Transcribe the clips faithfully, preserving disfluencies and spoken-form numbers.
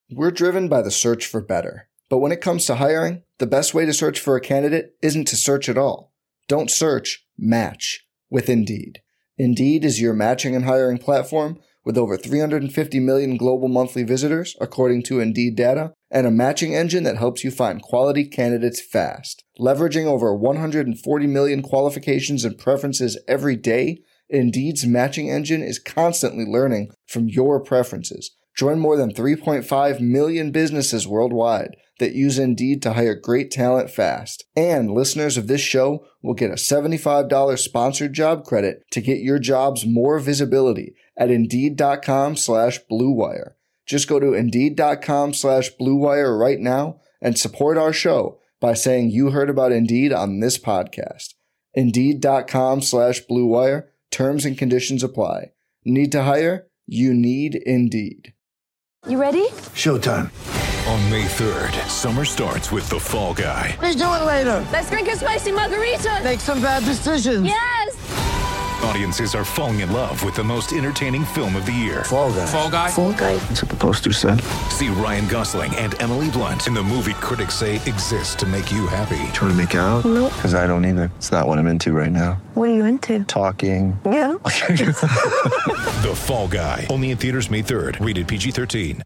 We're driven by the search for better. But when it comes to hiring, the best way to search for a candidate isn't to search at all. Don't search, match with Indeed. Indeed is your matching and hiring platform with over three hundred fifty million global monthly visitors, according to Indeed data, and a matching engine that helps you find quality candidates fast. Leveraging over one hundred forty million qualifications and preferences every day, Indeed's matching engine is constantly learning from your preferences. Join more than three point five million businesses worldwide that use Indeed to hire great talent fast. And listeners of this show will get a seventy-five dollars sponsored job credit to get your jobs more visibility at Indeed.com slash Blue Wire. Just go to Indeed.com slash Blue Wire right now and support our show by saying you heard about Indeed on this podcast. Indeed.com slash Blue Wire. Terms and conditions apply. Need to hire? You need Indeed. You ready? Showtime. On May third, summer starts with The Fall Guy. Let's do it later. Let's drink a spicy margarita. Make some bad decisions. Yes. Audiences are falling in love with the most entertaining film of the year. Fall Guy. Fall Guy. Fall Guy. That's what the poster said. See Ryan Gosling and Emily Blunt in the movie critics say exists to make you happy. Trying to make it out? Nope. Because I don't either. It's not what I'm into right now. What are you into? Talking. Yeah. The Fall Guy. Only in theaters May third. Rated P G thirteen.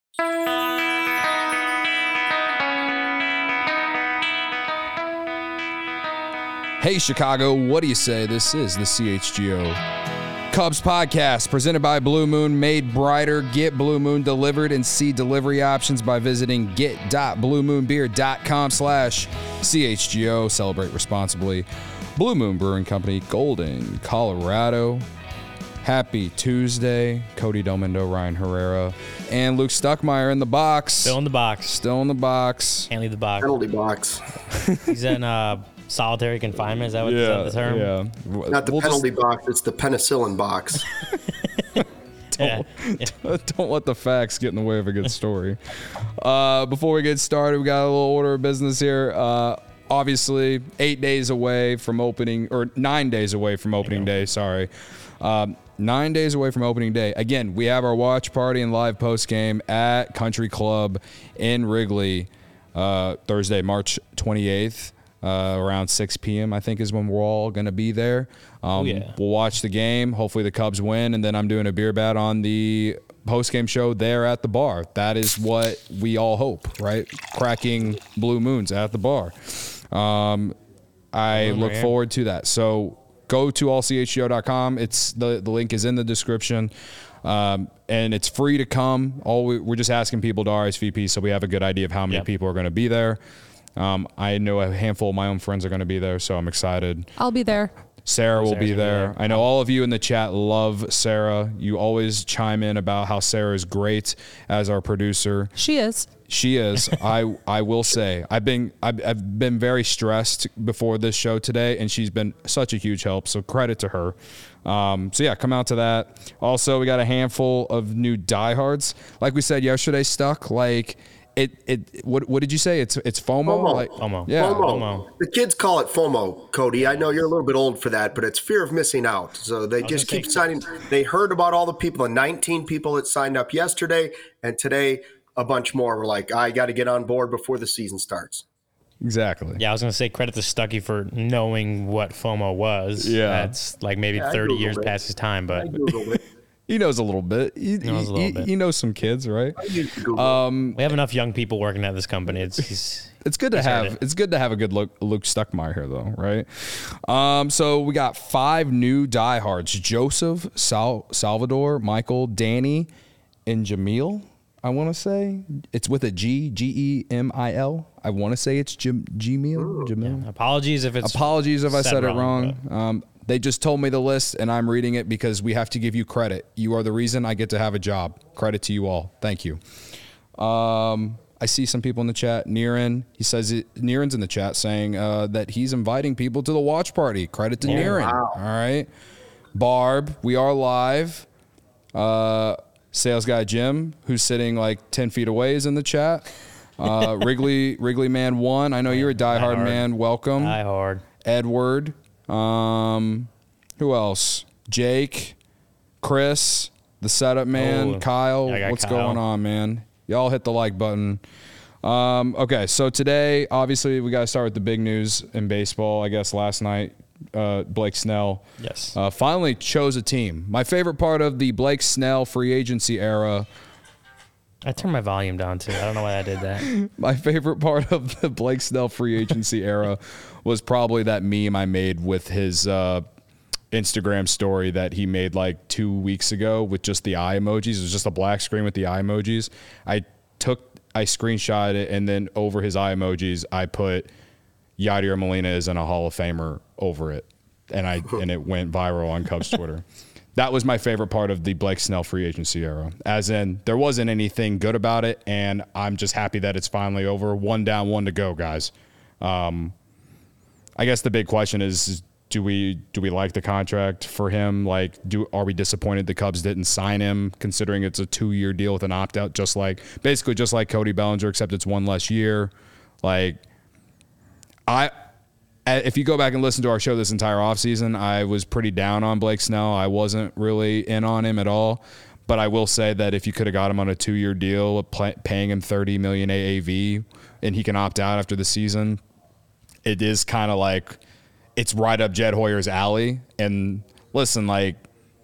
Hey, Chicago, what do you say? This is the C H G O Cubs podcast presented by Blue Moon, made brighter. Get Blue Moon delivered and see delivery options by visiting get.bluemoonbeer.com slash CHGO. Celebrate responsibly. Blue Moon Brewing Company, Golden, Colorado. Happy Tuesday. Cody Delmendo, Ryan Herrera, and Luke Stuckmeyer in the box. Still in the box. Still in the box. Can't leave the box. Penalty box. He's in uh, solitary confinement. Is that what is that the term? Yeah. Not the We'll penalty just, box, it's the penicillin box. don't, yeah. don't let the facts get in the way of a good story. Uh, before we get started, we got a little order of business here. Uh, obviously, eight days away from opening, or nine days away from opening day, sorry. Um, Nine days away from opening day. Again, we have our watch party and live post game at Country Club in Wrigley uh, Thursday, March twenty-eighth, uh, around six p.m. I think is when we're all going to be there. Um, oh, yeah. We'll watch the game. Hopefully the Cubs win, and then I'm doing a beer bat on the post game show there at the bar. That is what we all hope, right? Cracking blue moons at the bar. Um, I look right forward to that. So go to all c h g o dot com. It's the, the link is in the description. Um, and it's free to come. All we, we're just asking people to R S V P so we have a good idea of how many yep. people are going to be there. Um, I know a handful of my own friends are going to be there, so I'm excited. I'll be there. Sarah will Sarah's be there. there. I know all of you in the chat love Sarah. You always chime in about how Sarah is great as our producer. She is. She is. I I will say I've been I've, I've been very stressed before this show today, and she's been such a huge help. So credit to her. Um, so yeah, come out to that. Also, we got a handful of new diehards. Like we said yesterday, Stuck. Like it it. What what did you say? It's it's FOMO. FOMO. Like, FOMO. Yeah. FOMO. FOMO. The kids call it FOMO, Cody. I know you're a little bit old for that, but it's fear of missing out. So they just keep signing. They heard about all the people, the nineteen people that signed up yesterday, and today a bunch more were like, I got to get on board before the season starts. Exactly. Yeah, I was going to say credit to Stuckey for knowing what FOMO was. Yeah. That's like maybe Yeah, thirty Googled years it. past his time, but I Googled it. He knows a little bit. He, knows a little he, bit. he knows some kids, right? I used to Google Um, we have enough young people working at this company. It's he's, It's good to he's heard have it. it's good to have a good Luke, Luke Stuckmeyer here, though, right? Um, so we got five new diehards: Joseph, Sal, Salvador, Michael, Danny, and Jamil. I want to say it's with a G, G E M I L. I want to say it's Jim, Jamil. Jamil. Yeah, apologies if it's Apologies if I said said it wrong, wrong. Um, they just told me the list, and I'm reading it because we have to give you credit. You are the reason I get to have a job. Credit to you all. Thank you. Um, I see some people in the chat. Niren, he says it, Niren's in the chat saying uh, that he's inviting people to the watch party. Credit to Oh, Niren. wow. All right. Barb, we are live. Uh, sales guy Jim, who's sitting like ten feet away, is in the chat. Uh, Wrigley Wrigley Man one. I know you're a diehard Diehard. man. Welcome. Die hard. Edward. Um, who else? Jake, Chris, the setup man, Oh, Kyle. I got What's Kyle. going on, man? Y'all hit the like button. Um, okay, so today, obviously, we got to start with the big news in baseball. I guess last night, uh, Blake Snell yes. uh, finally chose a team. My favorite part of the Blake Snell free agency era. I turned my volume down, too. I don't know why I did that. My favorite part of the Blake Snell free agency era was probably that meme I made with his uh, Instagram story that he made like two weeks ago with just the eye emojis. It was just a black screen with the eye emojis. I took, I screenshot it, and then over his eye emojis, I put Yadier Molina is in a Hall of Famer over it, and I and it went viral on Cubs Twitter. That was my favorite part of the Blake Snell free agency era. As in, there wasn't anything good about it, and I'm just happy that it's finally over. One down, one to go, guys. Um, I guess the big question is, do we do we like the contract for him? Like, do are we disappointed the Cubs didn't sign him, considering it's a two-year deal with an opt-out, just like basically just like Cody Bellinger, except it's one less year. Like, I. If you go back and listen to our show this entire offseason, I was pretty down on Blake Snell. I wasn't really in on him at all. But I will say that if you could have got him on a two-year deal, paying him thirty million dollars A A V, and he can opt out after the season, it is kind of like it's right up Jed Hoyer's alley. And listen, like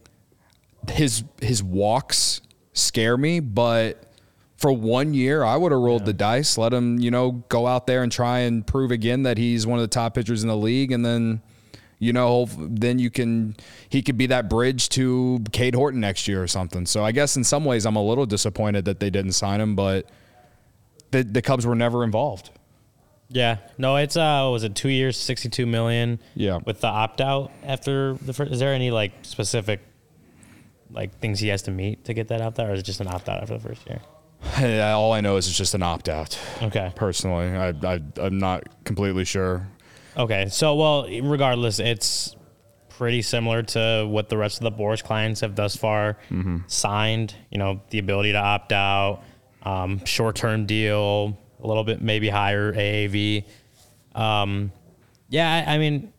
his his walks scare me, but for one year, I would have rolled yeah. the dice, let him, you know, go out there and try and prove again that he's one of the top pitchers in the league. And then, you know, then you can, he could be that bridge to Cade Horton next year or something. So I guess in some ways I'm a little disappointed that they didn't sign him, but the, the Cubs were never involved. Yeah. No, it's, uh, was it two years, sixty-two million Yeah. with the opt out after the first, is there any like specific, like things he has to meet to get that opt out, or is it just an opt out after the first year? All I know is it's just an opt-out. Okay. Personally, I, I, I'm not completely sure. Okay. So, well, regardless, it's pretty similar to what the rest of the Boras clients have thus far mm-hmm. signed. You know, the ability to opt out, um, short-term deal, a little bit maybe higher A A V. Um, yeah, I, I mean,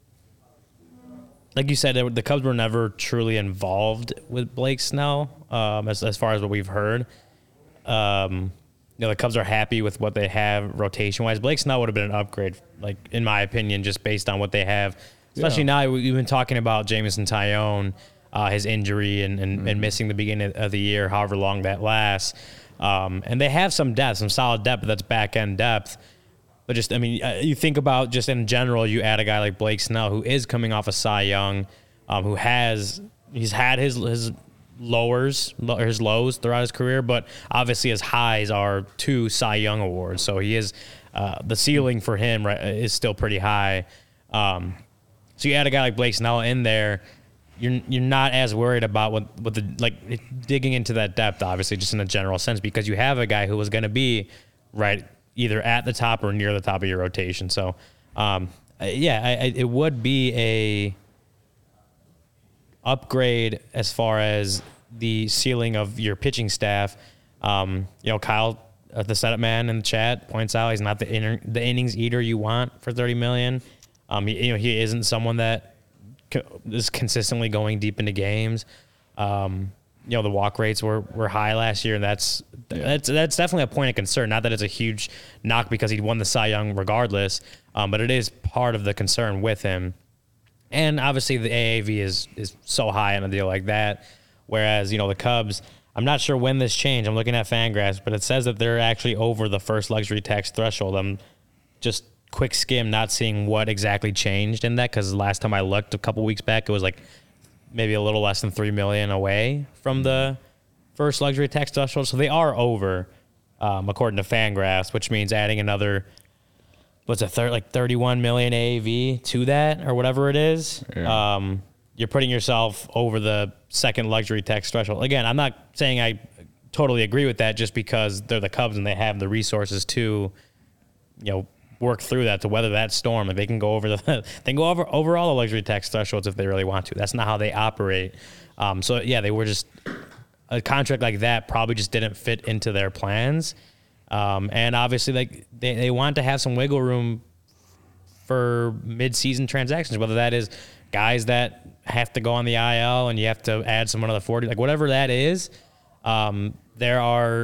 like you said, the Cubs were never truly involved with Blake Snell um, as, as far as what we've heard. Um, you know, the Cubs are happy with what they have rotation-wise. Blake Snell would have been an upgrade, like in my opinion, just based on what they have. Especially yeah. now, we've been talking about Jameson Taillon, uh, his injury and, and, mm-hmm. and missing the beginning of the year, however long that lasts. Um, and they have some depth, some solid depth, but that's back-end depth. But just, I mean, you think about just in general, you add a guy like Blake Snell, who is coming off a Cy Young, um, who has, he's had his his lowers, his lows throughout his career, but obviously his highs are two Cy Young awards. So he is, uh, the ceiling for him right, is still pretty high. Um, so you add a guy like Blake Snell in there, you're you're not as worried about what, what the, like digging into that depth, obviously, just in a general sense, because you have a guy who was going to be right either at the top or near the top of your rotation. So, um, yeah, I, I, it would be a upgrade as far as the ceiling of your pitching staff. Um, you know, Kyle, uh, the setup man in the chat, points out he's not the inner, the innings eater you want for thirty million. Um, he, you know, he isn't someone that co- is consistently going deep into games. Um, you know, the walk rates were, were high last year, and that's yeah. that's that's definitely a point of concern. Not that it's a huge knock because he won the Cy Young regardless, um, but it is part of the concern with him. And obviously the A A V is is so high on a deal like that, whereas, you know, the Cubs, I'm not sure when this changed. I'm looking at Fangraphs, but it says that they're actually over the first luxury tax threshold. I'm just quick skim, not seeing what exactly changed in that, because last time I looked a couple weeks back, it was like maybe a little less than three million away from the first luxury tax threshold. So they are over, um, according to Fangraphs, which means adding another, what's a third, like thirty-one million A A V to that or whatever it is. Yeah. Um, you're putting yourself over the second luxury tax threshold. Again, I'm not saying I totally agree with that just because they're the Cubs and they have the resources to, you know, work through that, to weather that storm. If they can go over the, they can go over, over all the luxury tax thresholds if they really want to. That's not how they operate. Um, so yeah, they were just, a contract like that probably just didn't fit into their plans. Um, and obviously, like they, they want to have some wiggle room for mid-season transactions, whether that is guys that have to go on the I L and you have to add someone on the forty, like whatever that is. Um, there are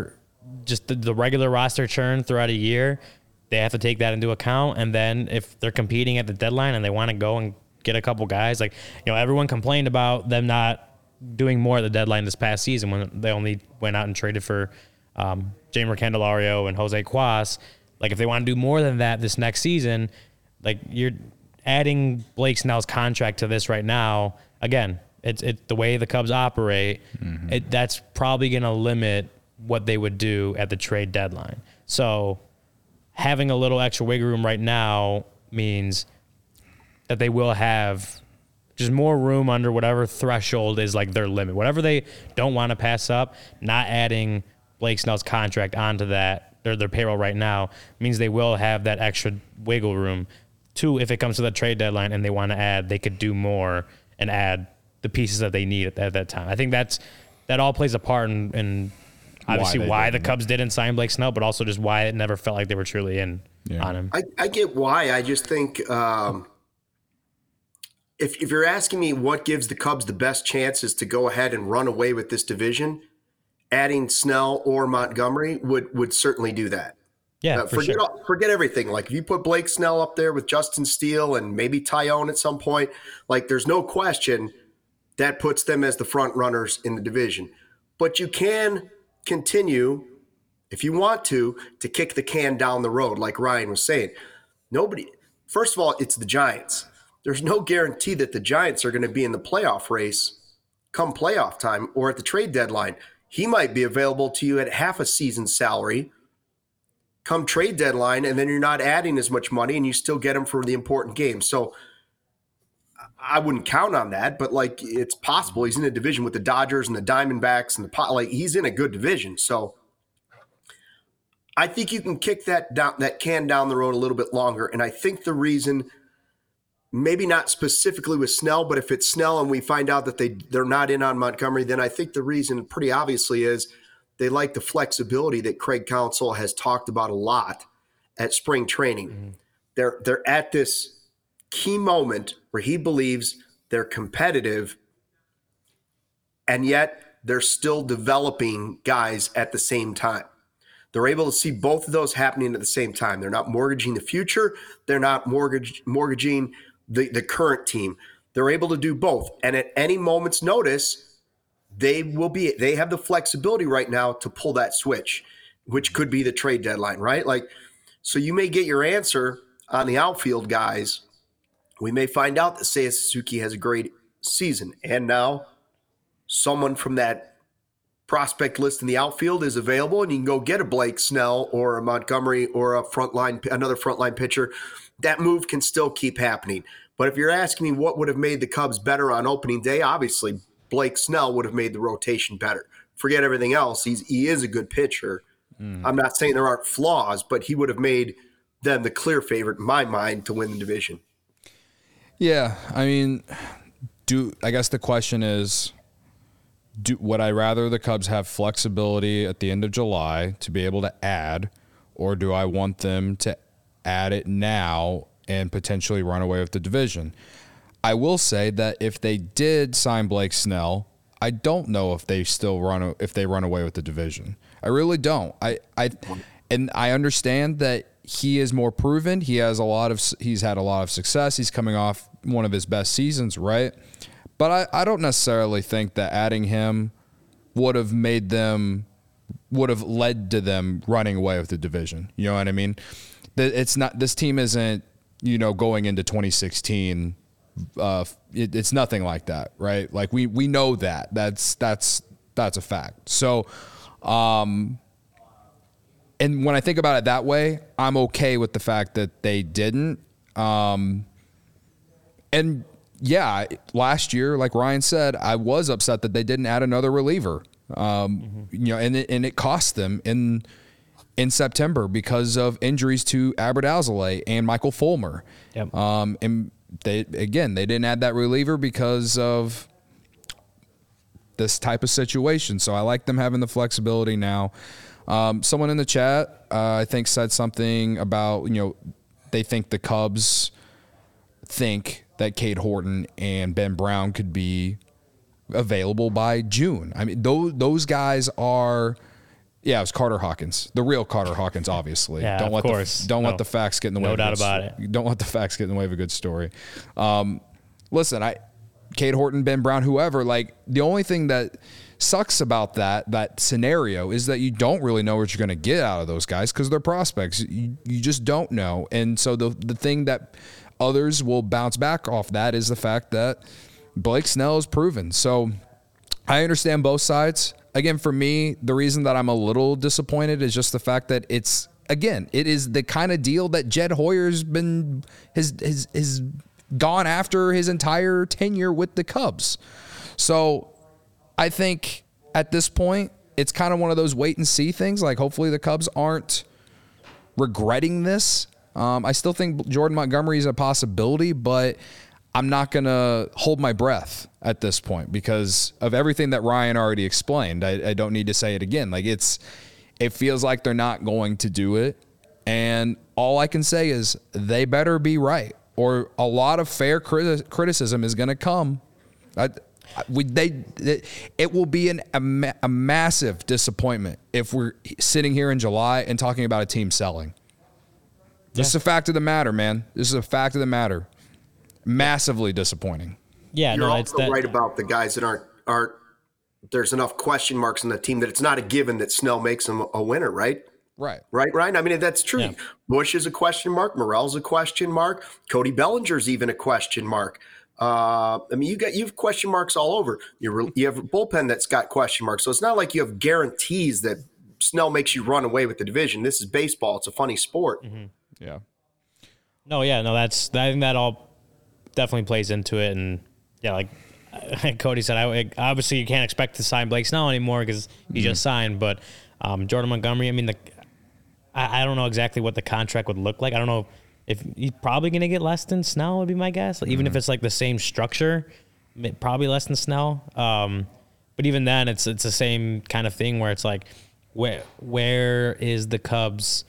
just the, the regular roster churn throughout a year, they have to take that into account. And then if they're competing at the deadline and they want to go and get a couple guys, like, you know, everyone complained about them not doing more at the deadline this past season when they only went out and traded for um, Jamer Candelario and Jose Cuas. Like, if they want to do more than that this next season, like, you're adding Blake Snell's contract to this right now. Again, it's it's the way the Cubs operate. Mm-hmm. It, that's probably going to limit what they would do at the trade deadline. So having a little extra wiggle room right now means that they will have just more room under whatever threshold is like their limit. Whatever they don't want to pass up, not adding Blake Snell's contract onto that, their, their payroll right now, means they will have that extra wiggle room. Two, if it comes to the trade deadline and they want to add, they could do more and add the pieces that they need at, at that time. I think that's that all plays a part in, in obviously why, why the Cubs didn't sign Blake Snell, but also just why it never felt like they were truly in yeah. on him. I, I get why. I just think um, if if you're asking me what gives the Cubs the best chances to go ahead and run away with this division, adding Snell or Montgomery would would certainly do that. Yeah, uh, for forget sure. all, forget everything. Like if you put Blake Snell up there with Justin Steele and maybe Tyone at some point, like there's no question that puts them as the front runners in the division. But you can continue, if you want to, to kick the can down the road, like Ryan was saying. Nobody. First of all, it's the Giants. There's no guarantee that the Giants are going to be in the playoff race come playoff time or at the trade deadline. He might be available to you at half a season's salary come trade deadline, and then you're not adding as much money and you still get him for the important games. So I wouldn't count on that, but like it's possible. He's in a division with the Dodgers and the Diamondbacks and the like he's in a good division. So I think you can kick that down, that can down the road a little bit longer. And I think the reason, maybe not specifically with Snell, but if it's Snell and we find out that they, they're not in on Montgomery, then I think the reason pretty obviously is they like the flexibility that Craig Counsell has talked about a lot at spring training. Mm-hmm. They're they're at this key moment where he believes they're competitive, and yet they're still developing guys at the same time. They're able to see both of those happening at the same time. They're not mortgaging the future. They're not mortgage, mortgaging the, the current team. They're able to do both. And at any moment's notice, they will be, they have the flexibility right now to pull that switch, which could be the trade deadline, right? Like, so you may get your answer on the outfield guys. We may find out that Seiya Suzuki has a great season. And now someone from that prospect list in the outfield is available, and you can go get a Blake Snell or a Montgomery or a frontline, another frontline pitcher. That move can still keep happening. But if you're asking me what would have made the Cubs better on opening day, obviously Blake Snell would have made the rotation better. Forget everything else. He's he is a good pitcher. Mm. I'm not saying there aren't flaws, but he would have made them the clear favorite in my mind to win the division. Yeah, I mean, do I guess the question is, do would I rather the Cubs have flexibility at the end of July to be able to add, or do I want them to add it now and potentially run away with the division? I will say that if they did sign Blake Snell, I don't know if they still run if they run away with the division. I really don't. I I and I understand that he is more proven. He has a lot of he's had a lot of success. He's coming off one of his best seasons, right? But I, I don't necessarily think that adding him would have made them would have led to them running away with the division. You know what I mean? It's not this team isn't, you know, going into twenty sixteen. Uh, it, it's nothing like that, right? Like we we know that that's that's that's a fact. So, um, and when I think about it that way, I'm okay with the fact that they didn't. Um, and yeah, last year, like Ryan said, I was upset that they didn't add another reliever. Um, mm-hmm. You know, and it, and it cost them in in September because of injuries to Albert Alzolay and Michael Fulmer. Yep. Um, and they again, they didn't add that reliever because of this type of situation. So I like them having the flexibility now. Um, someone in the chat, uh, I think, said something about, you know, they think the Cubs think that Cade Horton and Ben Brown could be available by June. I mean, those those guys are. Yeah, it was Carter Hawkins, the real Carter Hawkins, obviously. Yeah, don't of let course. The, don't no. let the facts get in the way. No of doubt good about sto- it. Don't let the facts get in the way of a good story. Um, listen, I, Cade Horton, Ben Brown, whoever. Like the only thing that sucks about that that scenario is that you don't really know what you're going to get out of those guys because they're prospects. You, you just don't know, and so the the thing that others will bounce back off that is the fact that Blake Snell is proven. So I understand both sides. Again, for me, the reason that I'm a little disappointed is just the fact that it's, again, it is the kind of deal that Jed Hoyer's been, has, has, has gone after his entire tenure with the Cubs. So I think at this point, it's kind of one of those wait and see things. Like hopefully the Cubs aren't regretting this. Um, I still think Jordan Montgomery is a possibility, but I'm not going to hold my breath at this point because of everything that Ryan already explained. I, I don't need to say it again. Like it's, it feels like they're not going to do it. And all I can say is they better be right or a lot of fair criti- criticism is going to come. I, we, they, it, it will be an, a, ma- a massive disappointment if we're sitting here in July and talking about a team selling. Yeah. This is a fact of the matter, man. This is a fact of the matter. Massively disappointing. Yeah, You're no, also it's that. right about the guys that aren't aren't. There's enough question marks in the team that it's not a given that Snell makes them a winner, right? Right. Right, Ryan? I mean, that's true. Yeah. Bush is a question mark. Morel's a question mark. Cody Bellinger's even a question mark. Uh, I mean, you got you have question marks all over. You you have a bullpen that's got question marks. So it's not like you have guarantees that Snell makes you run away with the division. This is baseball. It's a funny sport. Mm-hmm. Yeah. No, yeah, no, that's I think that all definitely plays into it, and yeah, like Cody said, I obviously you can't expect to sign Blake Snell anymore because he mm-hmm. just signed. But um, Jordan Montgomery, I mean, the I, I don't know exactly what the contract would look like. I don't know if he's probably going to get less than Snell would be my guess. Like, even mm-hmm. if it's like the same structure, probably less than Snell. Um, but even then, it's it's the same kind of thing where it's like, where where is the Cubs?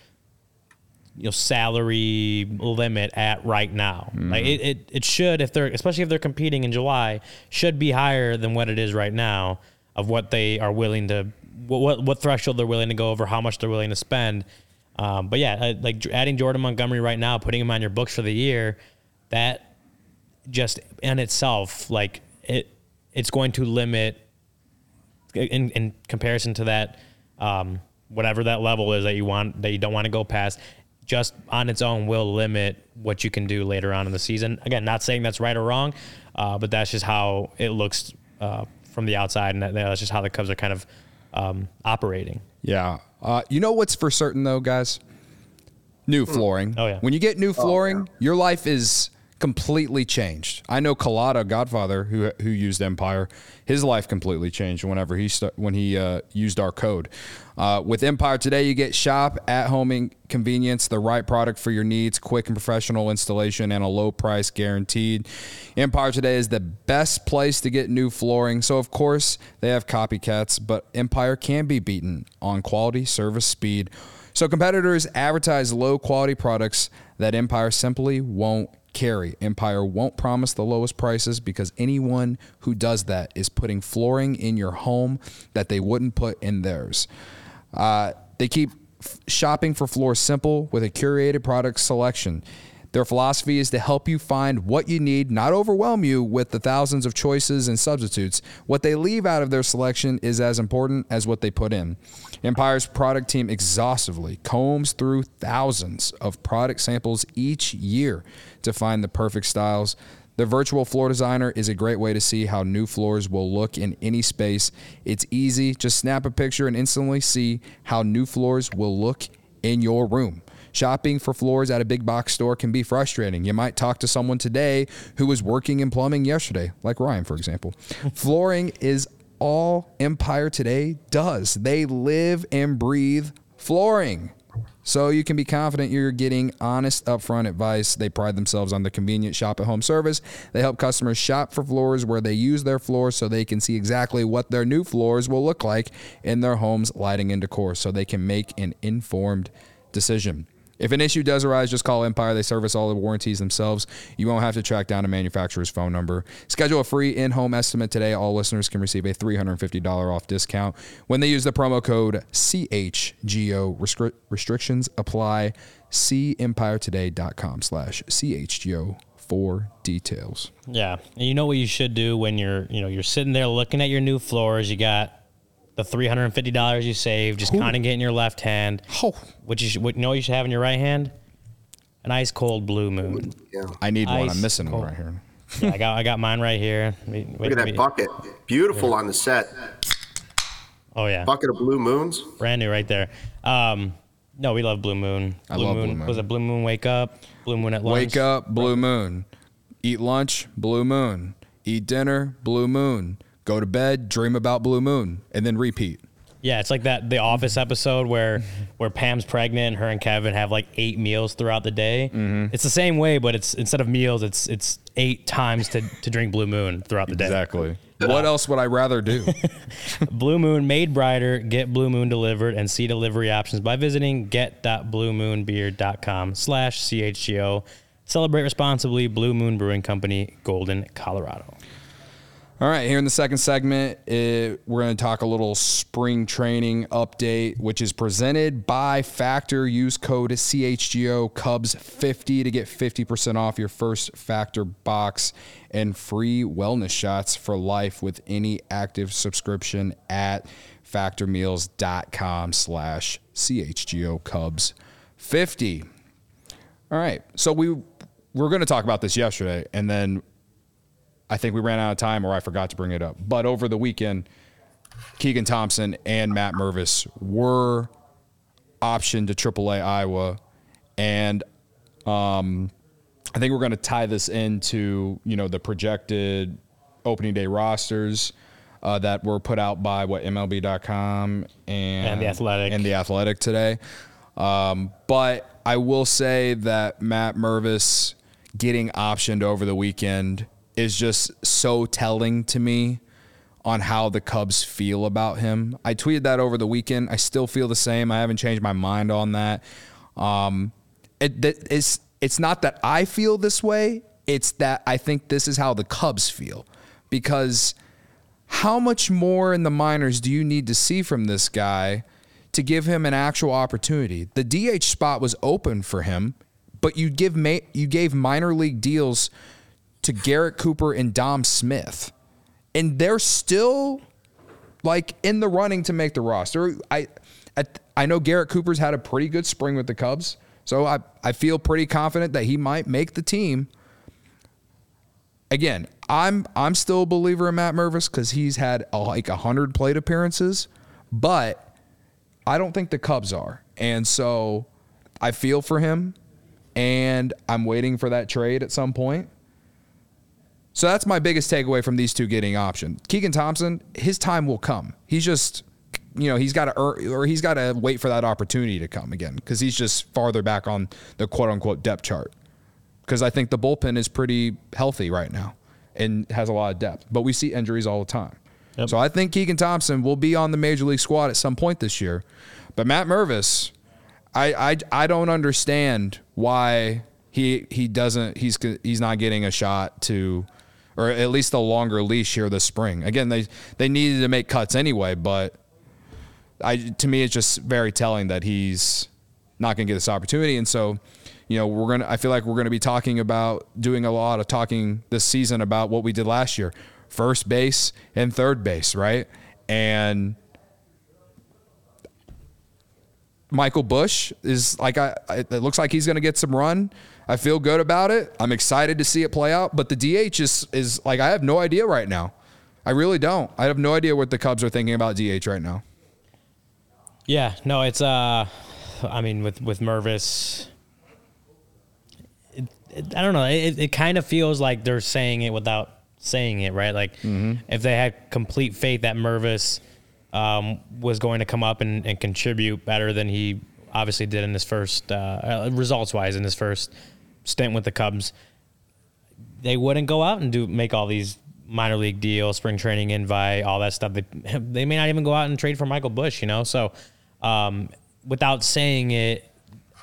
You know, salary limit at right now. Mm-hmm. Like it, it, it should, if they're, especially if they're competing in July, should be higher than what it is right now of what they are willing to, what what threshold they're willing to go over, how much they're willing to spend. Um, but yeah, like adding Jordan Montgomery right now, putting him on your books for the year, that just in itself, like it, it's going to limit in, in comparison to that, um, whatever that level is that you want, that you don't want to go past. Just on its own will limit what you can do later on in the season. Again, not saying that's right or wrong, uh, but that's just how it looks uh, from the outside, and that, that's just how the Cubs are kind of um, operating. Yeah. Uh, you know what's for certain, though, guys? New flooring. Oh, yeah. When you get new flooring, oh, yeah. your life is completely changed. I know Collada, Godfather, who who used Empire, his life completely changed whenever he st- when he uh, used our code. Uh, with Empire today, you get shop, at-home convenience, the right product for your needs, quick and professional installation, and a low price guaranteed. Empire today is the best place to get new flooring. So, of course, they have copycats, but Empire can be beaten on quality, service, speed. So competitors advertise low-quality products that Empire simply won't carry. Empire won't promise the lowest prices because anyone who does that is putting flooring in your home that they wouldn't put in theirs. Uh, they keep f- shopping for floors simple with a curated product selection. Their philosophy is to help you find what you need, not overwhelm you with the thousands of choices and substitutes. What they leave out of their selection is as important as what they put in. Empire's product team exhaustively combs through thousands of product samples each year to find the perfect styles. The virtual floor designer is a great way to see how new floors will look in any space. It's easy. Just snap a picture and instantly see how new floors will look in your room. Shopping for floors at a big box store can be frustrating. You might talk to someone today who was working in plumbing yesterday, like Ryan, for example. Flooring is all Empire today does. They live and breathe flooring. So you can be confident you're getting honest, upfront advice. They pride themselves on the convenient shop-at-home service. They help customers shop for floors where they use their floors so they can see exactly what their new floors will look like in their homes, lighting and decor, so they can make an informed decision. If an issue does arise, just call Empire. They service all the warranties themselves. You won't have to track down a manufacturer's phone number. Schedule a free in-home estimate today. All listeners can receive a three hundred fifty dollars off discount when they use the promo code C H G O. Restri- restrictions apply. See empiretoday.com slash CHGO for details. Yeah. And you know what you should do when you're, you know, you're sitting there looking at your new floors. You got the three hundred fifty dollars you saved, just kind of get in your left hand. Oh. What you should, what, you know what you should have in your right hand? An ice cold Blue Moon. Yeah. I need one. Ice I'm missing cold. one right here. Yeah, I got I got mine right here. Wait, Look at that wait. bucket. Beautiful on the set. Oh yeah. Bucket of Blue Moons. Brand new right there. Um, no, we love Blue Moon. I Blue love Moon. Blue Moon. Was it Blue Moon Wake Up? Blue Moon at lunch? Wake up, Blue Moon. Eat lunch, Blue Moon. Eat dinner, Blue Moon. Go to bed, dream about Blue Moon, and then repeat. Yeah, it's like that The Office episode where where Pam's pregnant and her and Kevin have like eight meals throughout the day. Mm-hmm. It's the same way, but it's instead of meals, it's it's eight times to, to drink Blue Moon throughout the day. Exactly. What else would I rather do? Blue Moon made brighter. Get Blue Moon delivered and see delivery options by visiting get.bluemoonbeer.com slash CHGO. Celebrate responsibly. Blue Moon Brewing Company, Golden, Colorado. All right, here in the second segment, it, we're going to talk a little spring training update, which is presented by Factor. Use code C H G O Cubs fifty to get fifty percent off your first Factor box and free wellness shots for life with any active subscription at factormeals.com slash CHGO Cubs fifty. All right, so we, we were going to talk about this yesterday, and then I think we ran out of time or I forgot to bring it up. But over the weekend, Keegan Thompson and Matt Mervis were optioned to triple A Iowa. And um, I think we're going to tie this into, you know, the projected opening day rosters uh, that were put out by, what, M L B dot com and, And The Athletic. And The Athletic today. Um, but I will say that Matt Mervis getting optioned over the weekend is just so telling to me on how the Cubs feel about him. I tweeted that over the weekend. I still feel the same. I haven't changed my mind on that. Um, it, it's, it's not that I feel this way. It's that I think this is how the Cubs feel. Because how much more in the minors do you need to see from this guy to give him an actual opportunity? The D H spot was open for him, but you give ma- you gave minor league deals to Garrett Cooper and Dom Smith, and they're still like in the running to make the roster. I, I, I know Garrett Cooper's had a pretty good spring with the Cubs, so I, I feel pretty confident that he might make the team. Again, I'm I'm still a believer in Matt Mervis because he's had a, like a hundred plate appearances, but I don't think the Cubs are, and so I feel for him, and I'm waiting for that trade at some point. So that's my biggest takeaway from these two getting optioned. Keegan Thompson, his time will come. He's just, you know, he's got to earn, or he's got to wait for that opportunity to come again because he's just farther back on the quote unquote depth chart. Because I think the bullpen is pretty healthy right now and has a lot of depth, but we see injuries all the time. Yep. So I think Keegan Thompson will be on the major league squad at some point this year. But Matt Mervis, I I, I don't understand why he he doesn't he's he's not getting a shot to. Or at least a longer leash here this spring. Again, they, they needed to make cuts anyway, but I to me it's just very telling that he's not going to get this opportunity. And so, you know, we're gonna I feel like we're going to be talking about doing a lot of talking this season about what we did last year, first base and third base, right? And Michael Busch is like I it looks like he's going to get some run. I feel good about it. I'm excited to see it play out, but the D H is is like I have no idea right now. I really don't. I have no idea what the Cubs are thinking about D H right now. Yeah, no, it's uh I mean with with Mervis it, it, I don't know. It it kind of feels like they're saying it without saying it, right? Like mm-hmm. if they had complete faith that Mervis um, was going to come up and, and contribute better than he obviously did in his first uh, results wise in his first stint with the Cubs, they wouldn't go out and do make all these minor league deals, spring training invite, all that stuff. They, they may not even go out and trade for Michael Busch, you know? So um, without saying it,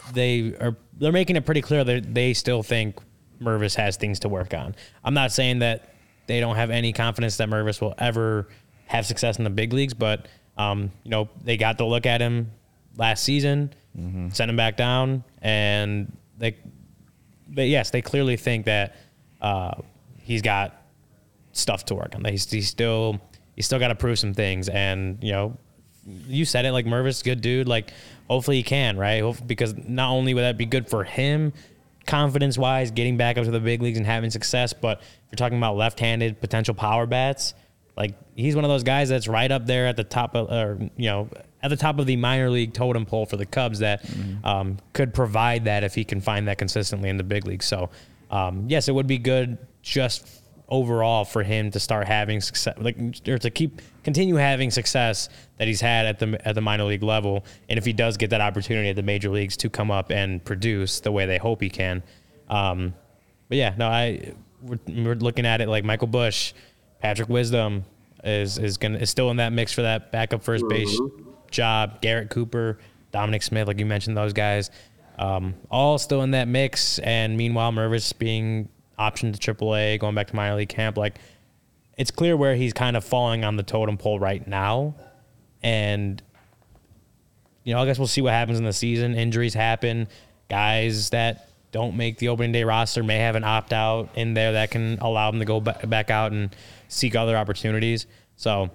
they are they're making it pretty clear that they still think Mervis has things to work on. I'm not saying that they don't have any confidence that Mervis will ever have success in the big leagues, but um, you know, they got to look at him last season, mm-hmm. sent him back down, and they, they yes, they clearly think that uh, he's got stuff to work on. He's, he's still he's still got to prove some things, and you know, you said it, like Mervis, good dude. Like hopefully he can, right? Hopefully, because not only would that be good for him, confidence wise, getting back up to the big leagues and having success, but if you're talking about left-handed potential power bats, like he's one of those guys that's right up there at the top of, or you know, at the top of the minor league totem pole for the Cubs that mm-hmm. um, could provide that if he can find that consistently in the big leagues. So um, yes, it would be good just overall for him to start having success, like or to keep continue having success that he's had at the at the minor league level, and if he does get that opportunity at the major leagues to come up and produce the way they hope he can. Um, but yeah, no, I we're, we're looking at it like Michael Busch, Patrick Wisdom is is gonna is still in that mix for that backup first base mm-hmm. job. Garrett Cooper, Dominic Smith, like you mentioned, those guys, um, all still in that mix. And meanwhile, Mervis being option to triple A, going back to minor league camp, like it's clear where he's kind of falling on the totem pole right now. And, you know, I guess we'll see what happens in the season. Injuries happen. Guys that don't make the opening day roster may have an opt-out in there that can allow them to go back out and seek other opportunities. So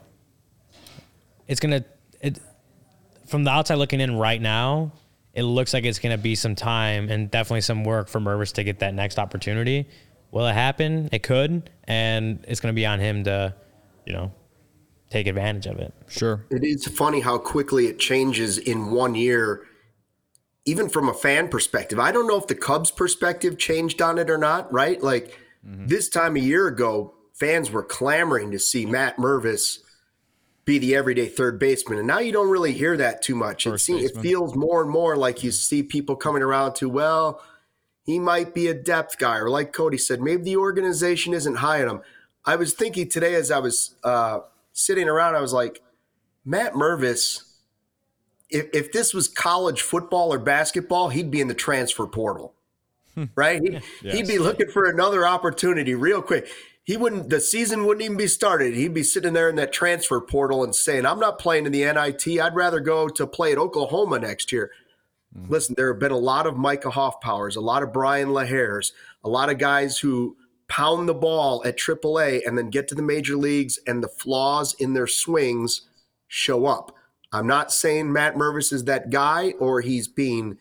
it's going to, it, from the outside looking in right now, it looks like it's going to be some time and definitely some work for Mervis to get that next opportunity. Will it happen? It could, and it's going to be on him to, you know, take advantage of it. Sure. It is funny how quickly it changes in one year, even from a fan perspective. I don't know if the Cubs' perspective changed on it or not, right? Like mm-hmm. this time a year ago, fans were clamoring to see Matt Mervis be the everyday third baseman, and now you don't really hear that too much. It, seems, it feels more and more like you see people coming around to, well, he might be a depth guy, or like Cody said, maybe the organization isn't high on him. I was thinking today as I was uh, sitting around, I was like, Matt Mervis, if, if this was college football or basketball, he'd be in the transfer portal, right? He, yes. He'd be looking for another opportunity real quick. He wouldn't, the season wouldn't even be started. He'd be sitting there in that transfer portal and saying, I'm not playing in the N I T. I'd rather go to play at Oklahoma next year. Mm-hmm. Listen, there have been a lot of Micah Hoffpowers, a lot of Brian Lahares, a lot of guys who pound the ball at triple A and then get to the major leagues and the flaws in their swings show up. I'm not saying Matt Mervis is that guy or he's being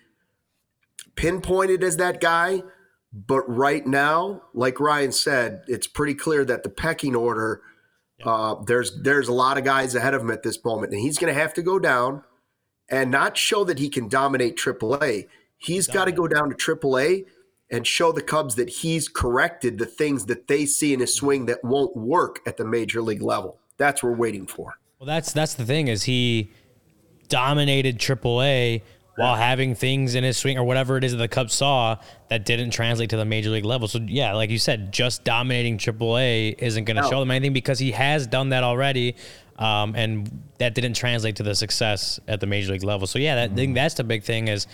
pinpointed as that guy, but right now, like Ryan said, it's pretty clear that the pecking order, uh, there's there's a lot of guys ahead of him at this moment, and he's going to have to go down and not show that he can dominate triple A. He's got to go down to triple A and show the Cubs that he's corrected the things that they see in his swing that won't work at the major league level. That's what we're waiting for. Well, that's that's the thing is he dominated triple A while having things in his swing or whatever it is that the Cubs saw that didn't translate to the major league level. So, yeah, like you said, just dominating triple A isn't going to no. show them anything because he has done that already, um, and that didn't translate to the success at the major league level. So, yeah, that, mm-hmm. I think that's the big thing is,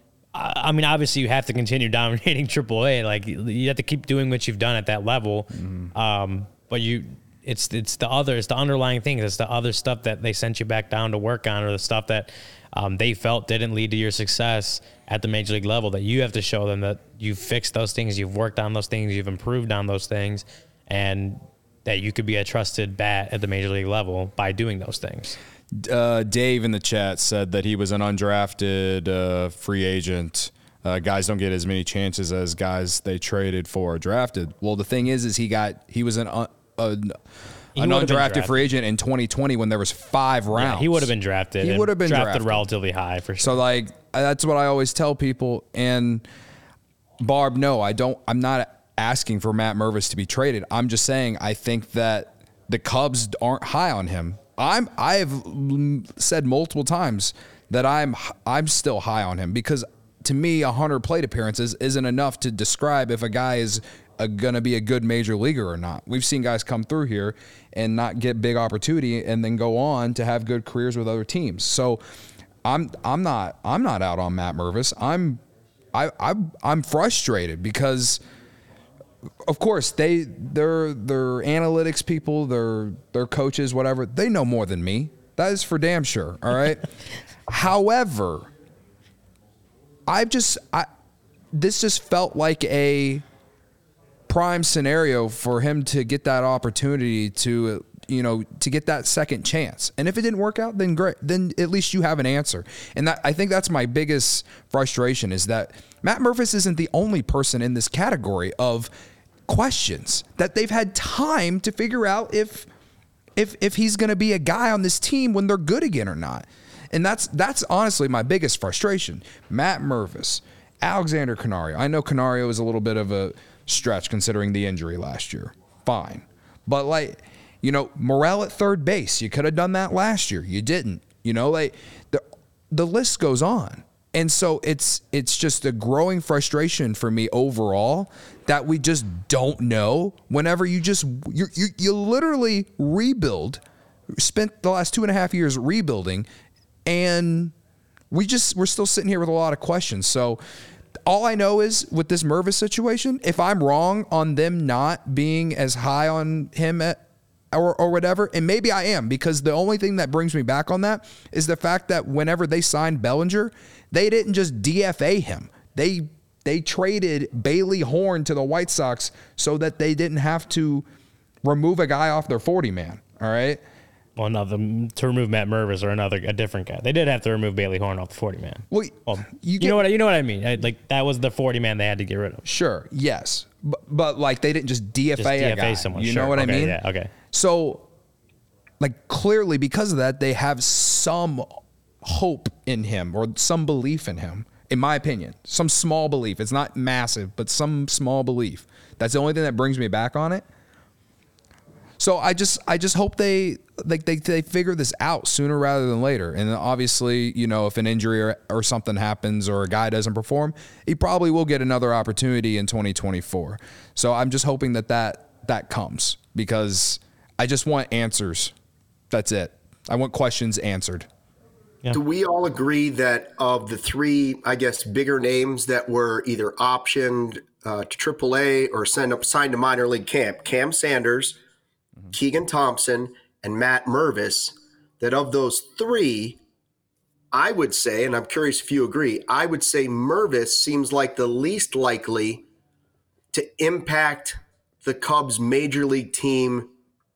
I mean, obviously you have to continue dominating triple A. Like, you have to keep doing what you've done at that level, mm-hmm. um, but you – It's it's the other, it's the underlying things. It's the other stuff that they sent you back down to work on or the stuff that um, they felt didn't lead to your success at the major league level that you have to show them that you've fixed those things, you've worked on those things, you've improved on those things, and that you could be a trusted bat at the major league level by doing those things. Uh, Dave in the chat said that he was an undrafted uh, free agent. Uh, guys don't get as many chances as guys they traded for or drafted. Well, the thing is, is he got he was an uh, an, an undrafted free agent in twenty twenty when there was five rounds. Yeah, he would have been drafted. He would have been drafted, drafted relatively high for sure. So like that's what I always tell people. And Barb, no, I don't. I'm not asking for Matt Mervis to be traded. I'm just saying I think that the Cubs aren't high on him. I'm I've said multiple times that I'm I'm still high on him because to me, one hundred plate appearances isn't enough to describe if a guy is going to be a good major leaguer or not. We've seen guys come through here and not get big opportunity and then go on to have good careers with other teams. So I'm I'm not I'm not out on Matt Mervis. I'm I I I'm frustrated because of course they they're they're analytics people, they're they're coaches, whatever. They know more than me. That is for damn sure. All right. However, I've just I this just felt like a prime scenario for him to get that opportunity to, you know, to get that second chance. And if it didn't work out, then great. Then at least you have an answer. And that, I think that's my biggest frustration is that Matt Mervis isn't the only person in this category of questions that they've had time to figure out if if if he's going to be a guy on this team when they're good again or not. And that's that's honestly my biggest frustration. Matt Mervis, Alexander Canario. I know Canario is a little bit of a stretch considering the injury last year. Fine. But like, you know, Morel at third base, you could have done that last year. You didn't. You know, like the the list goes on. And so it's it's just a growing frustration for me overall that we just don't know whenever you just you you, you literally rebuild, spent the last two and a half years rebuilding, and we just we're still sitting here with a lot of questions. So all I know is with this Mervis situation, if I'm wrong on them not being as high on him at, or, or whatever, and maybe I am, because the only thing that brings me back on that is the fact that whenever they signed Bellinger, they didn't just D F A him. They they traded Bailey Horn to the White Sox so that they didn't have to remove a guy off their forty man. All right. Well, no, the, to remove Matt Mervis or another a different guy. They did have to remove Bailey Horn off the forty man. Well, well you, you get, know what you know what I mean. I, like that was the forty man they had to get rid of. Sure, yes, but, but like they didn't just D F A just a D F A guy. someone. You sure. know what okay, I mean? Yeah. Okay. So, like clearly because of that, they have some hope in him or some belief in him. In my opinion, some small belief. It's not massive, but some small belief. That's the only thing that brings me back on it. So I just I just hope they like they they figure this out sooner rather than later. And obviously, you know, if an injury or, or something happens or a guy doesn't perform, he probably will get another opportunity in twenty twenty-four. So I'm just hoping that that, that comes because I just want answers. That's it. I want questions answered. Yeah. Do we all agree that of the three, I guess, bigger names that were either optioned uh, to triple A or send up, signed to minor league camp, Cam Sanders, mm-hmm. Keegan Thompson, and Matt Mervis, that of those three, I would say, and I'm curious if you agree, I would say Mervis seems like the least likely to impact the Cubs major league team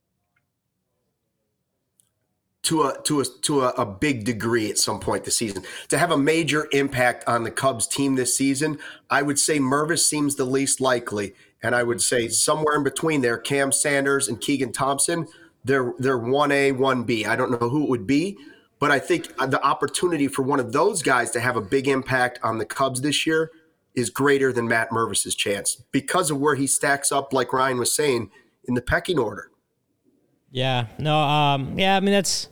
to a to a to a, a big degree at some point this season. To have a major impact on the Cubs team this season, I would say Mervis seems the least likely. And I would say somewhere in between there, Cam Sanders and Keegan Thompson, they're they're one A, one B. I don't know who it would be, but I think the opportunity for one of those guys to have a big impact on the Cubs this year is greater than Matt Mervis's chance because of where he stacks up, like Ryan was saying, in the pecking order. Yeah, no, um, yeah, I mean that's,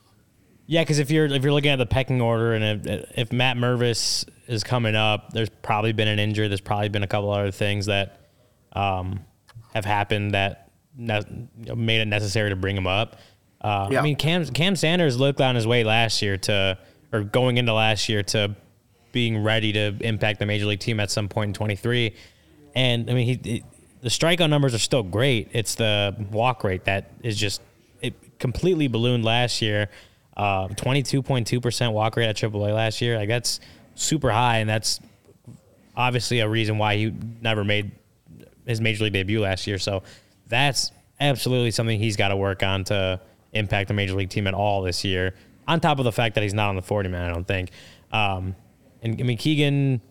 yeah, because if you're if you're looking at the pecking order, and if, if Matt Mervis is coming up, there's probably been an injury, there's probably been a couple other things that um, have happened that ne- made it necessary to bring him up. Uh, yeah. I mean, Cam Cam Sanders looked on his way last year to, or going into last year to being ready to impact the major league team at some point in twenty-three, and I mean he. he the strikeout numbers are still great. It's the walk rate that is just it completely ballooned last year. Uh, twenty-two point two percent walk rate at triple A last year. Like that's super high, and that's obviously a reason why he never made his major league debut last year. So that's absolutely something he's got to work on to impact the major league team at all this year. On top of the fact that he's not on the forty man, I don't think. Um, and I mean Keegan.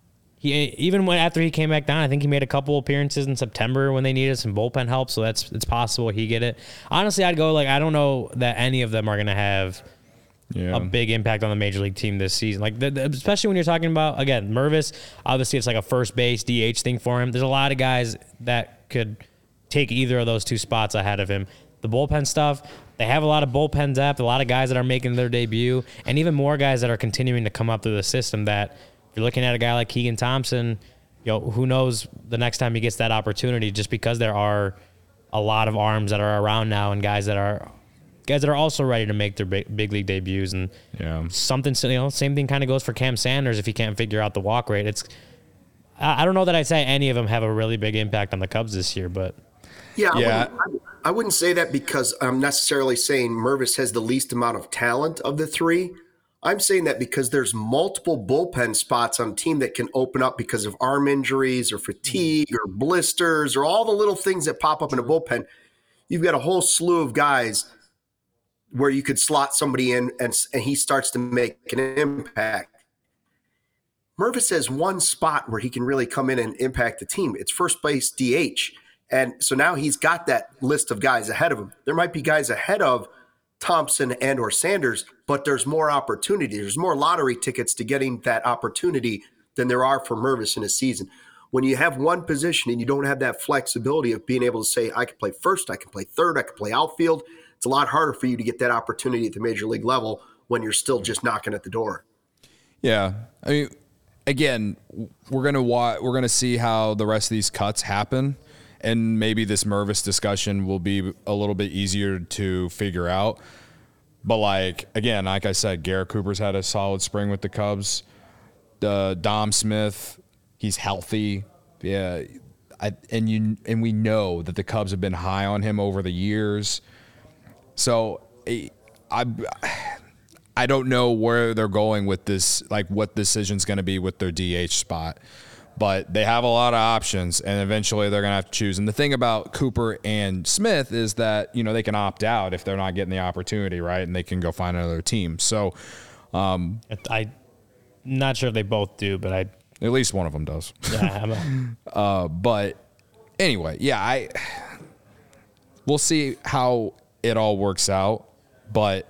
He even when after he came back down, I think he made a couple appearances in September when they needed some bullpen help. So that's it's possible he get it. Honestly, I'd go like I don't know that any of them are going to have yeah. a big impact on the major league team this season. Like the, the, especially when you're talking about again Mervis. Obviously, it's like a first base D H thing for him. There's a lot of guys that could take either of those two spots ahead of him. The bullpen stuff, they have a lot of bullpen depth. A lot of guys that are making their debut, and even more guys that are continuing to come up through the system that. You're looking at a guy like Keegan Thompson, you know, who knows the next time he gets that opportunity just because there are a lot of arms that are around now and guys that are guys that are also ready to make their big, big league debuts. And Yeah. something, you know, same thing kind of goes for Cam Sanders if he can't figure out the walk rate. It's I I don't know that I'd say any of them have a really big impact on the Cubs this year, but Yeah, I, Yeah. Wouldn't, I, I wouldn't say that because I'm necessarily saying Mervis has the least amount of talent of the three. I'm saying that because there's multiple bullpen spots on a team that can open up because of arm injuries or fatigue or blisters or all the little things that pop up in a bullpen. You've got a whole slew of guys where you could slot somebody in and, and he starts to make an impact. Mervis has one spot where he can really come in and impact the team. It's first base D H. And so now he's got that list of guys ahead of him. There might be guys ahead of Thompson and or Sanders, but there's more opportunity. There's more lottery tickets to getting that opportunity than there are for Mervis in a season. When you have one position and you don't have that flexibility of being able to say, I can play first, I can play third, I can play outfield, it's a lot harder for you to get that opportunity at the major league level when you're still just knocking at the door. Yeah. I mean, again, we're gonna wa- we're gonna see how the rest of these cuts happen, and maybe this Mervis discussion will be a little bit easier to figure out. But like again, like I said, Garrett Cooper's had a solid spring with the Cubs. Uh, Dom Smith, he's healthy. Yeah, I, and you and we know that the Cubs have been high on him over the years. So I. I I don't know where they're going with this, like what decision's going to be with their D H spot, but they have a lot of options and eventually they're going to have to choose. And the thing about Cooper and Smith is that, you know, they can opt out if they're not getting the opportunity, right? And they can go find another team. So um, I'm not sure if they both do, but I, at least one of them does. yeah, I'm a, uh, but anyway, yeah, I, we'll see how it all works out, but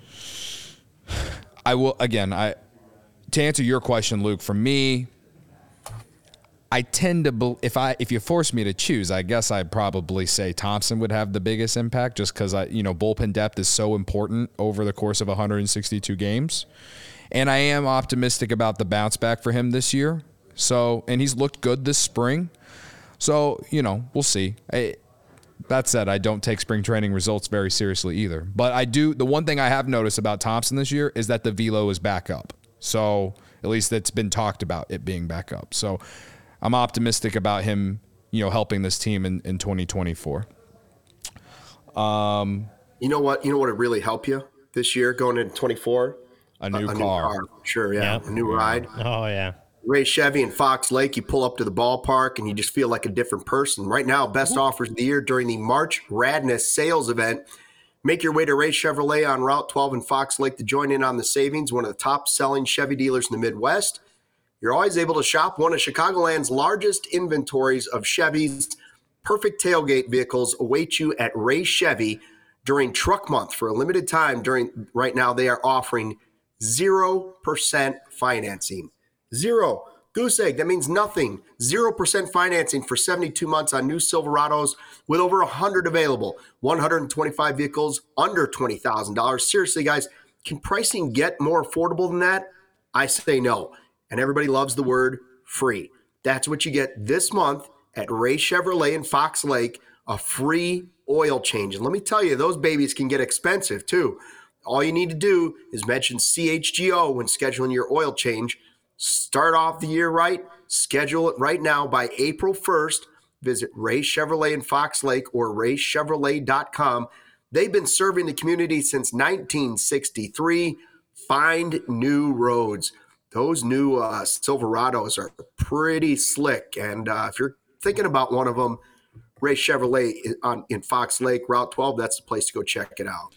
I will again. I to answer your question, Luke. For me, I tend to be, if I if you force me to choose, I guess I'd probably say Thompson would have the biggest impact, just because I you know bullpen depth is so important over the course of one hundred sixty-two games, and I am optimistic about the bounce back for him this year. So and he's looked good this spring. So you know we'll see. I, That said, I don't take spring training results very seriously either. But I do. The one thing I have noticed about Thompson this year is that the velo is back up. So at least it's been talked about it being back up. So I'm optimistic about him, you know, helping this team in, in twenty twenty-four. Um, you know what? You know what would really help you this year going into twenty-four? A new, a, a car. new car. Sure, yeah. Yep. A new ride. oh yeah. Ray Chevy and Fox Lake, you pull up to the ballpark and you just feel like a different person. Right now, best offers of the year during the March Radness sales event. Make your way to Ray Chevrolet on Route twelve in Fox Lake to join in on the savings, one of the top-selling Chevy dealers in the Midwest. You're always able to shop one of Chicagoland's largest inventories of Chevys. Perfect tailgate vehicles await you at Ray Chevy during Truck Month. For a limited time during right now, they are offering zero percent financing. Zero. Goose egg, that means nothing. Zero percent financing for seventy-two months on new Silverados with over one hundred available. one hundred twenty-five vehicles under twenty thousand dollars. Seriously, guys, can pricing get more affordable than that? I say no. And everybody loves the word free. That's what you get this month at Ray Chevrolet in Fox Lake, a free oil change. And let me tell you, those babies can get expensive too. All you need to do is mention C H G O when scheduling your oil change. Start off the year right. Schedule it right now by April first. Visit Ray Chevrolet in Fox Lake or ray chevrolet dot com. They've been serving the community since nineteen sixty-three. Find new roads. Those new uh, Silverados are pretty slick. And uh, if you're thinking about one of them, Ray Chevrolet on, in Fox Lake, Route twelve, that's the place to go check it out.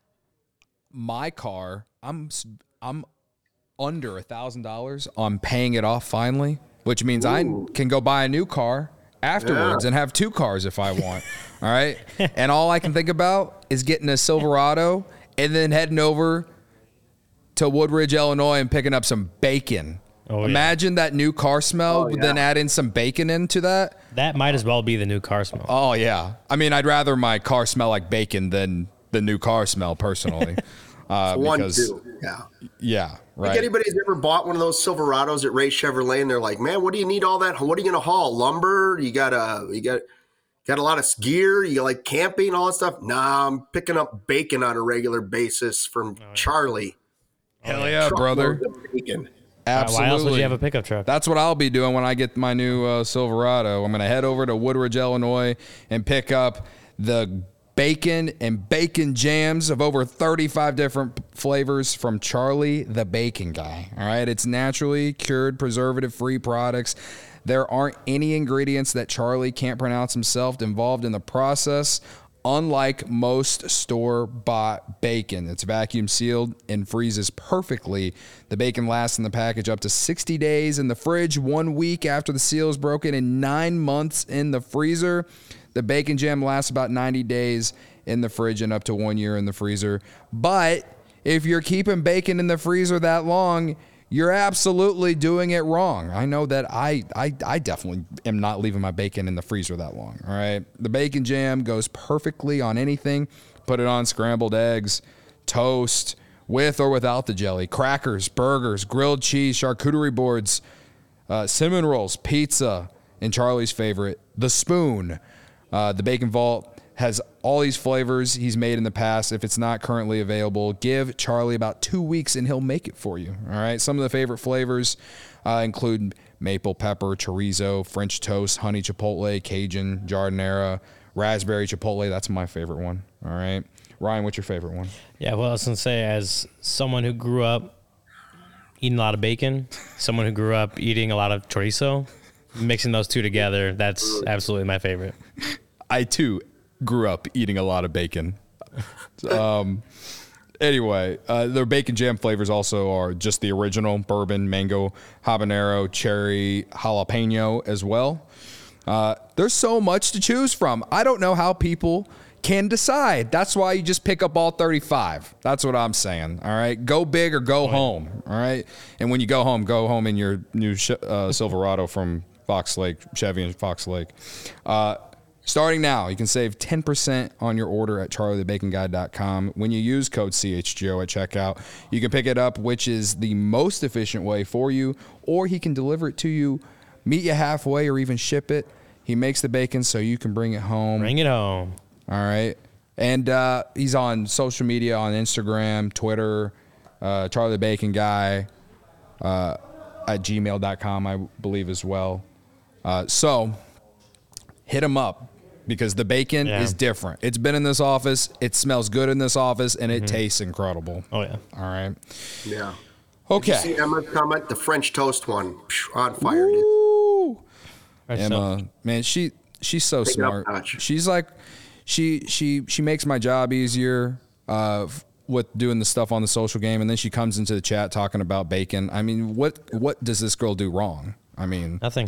My car, I'm I'm under a thousand dollars on paying it off finally, which means Ooh. I can go buy a new car afterwards yeah. and have two cars if I want. All right. And all I can think about is getting a Silverado and then heading over to Woodridge, Illinois and picking up some bacon. Oh, Imagine yeah. that new car smell, oh, yeah. then add in some bacon into that. That might as well be the new car smell. Oh, yeah. I mean, I'd rather my car smell like bacon than the new car smell personally. Uh, one, because, two. Yeah. Yeah. Right. Like anybody's ever bought one of those Silverados at Ray Chevrolet and they're like, man, what do you need all that? What are you going to haul? Lumber? You got to, you got, Got a lot of gear? You like camping, all that stuff? Nah, I'm picking up bacon on a regular basis from oh, yeah. Charlie. Hell yeah, brother. Bacon. Absolutely. Why else would you have a pickup truck? That's what I'll be doing when I get my new uh, Silverado. I'm going to head over to Woodridge, Illinois, and pick up the bacon and bacon jams of over thirty-five different flavors from Charlie the Bacon Guy. All right, it's naturally cured, preservative-free products. There aren't any ingredients that Charlie can't pronounce himself involved in the process. Unlike most store-bought bacon, it's vacuum sealed and freezes perfectly. The bacon lasts in the package up to sixty days in the fridge, one week after the seal is broken, and nine months in the freezer. The bacon jam lasts about ninety days in the fridge and up to one year in the freezer. But if you're keeping bacon in the freezer that long, you're absolutely doing it wrong. I know that I, I I definitely am not leaving my bacon in the freezer that long, all right? The bacon jam goes perfectly on anything. Put it on scrambled eggs, toast, with or without the jelly, crackers, burgers, grilled cheese, charcuterie boards, uh, cinnamon rolls, pizza, and Charlie's favorite, the spoon. Uh, the Bacon Vault has all these flavors he's made in the past. If it's not currently available, give Charlie about two weeks and he'll make it for you. All right. Some of the favorite flavors uh, include maple pepper, chorizo, French toast, honey chipotle, Cajun, jardinera, raspberry chipotle. That's my favorite one. All right. Ryan, what's your favorite one? Yeah, well, I was going to say, as someone who grew up eating a lot of bacon, someone who grew up eating a lot of chorizo, mixing those two together, that's absolutely my favorite. I, too, grew up eating a lot of bacon. Um, anyway, uh, their bacon jam flavors also are just the original bourbon, mango, habanero, cherry, jalapeno as well. Uh, there's so much to choose from. I don't know how people can decide. That's why you just pick up all thirty-five. That's what I'm saying. All right, go big or go home. All right, and when you go home, go home in your new uh, Silverado from Fox Lake, Chevy and Fox Lake. Uh, Starting now, you can save ten percent on your order at charlie the bacon guy dot com. When you use code C H G O at checkout, you can pick it up, which is the most efficient way for you, or he can deliver it to you, meet you halfway, or even ship it. He makes the bacon so you can bring it home. Bring it home. All right. And uh, he's on social media, on Instagram, Twitter, uh, Charlie the Bacon Guy, uh, at gmail dot com, I believe, as well. Uh, so hit him up. Because the bacon yeah. is different. It's been in this office. It smells good in this office, and it mm-hmm. tastes incredible. Oh, yeah. All right. Yeah. Okay. Did you see Emma's comment? The French toast one. On fire. Woo! Emma, so, man, she she's so smart. She's like, she she she makes my job easier uh, with doing the stuff on the social game, and then she comes into the chat talking about bacon. I mean, what what does this girl do wrong? I mean, nothing.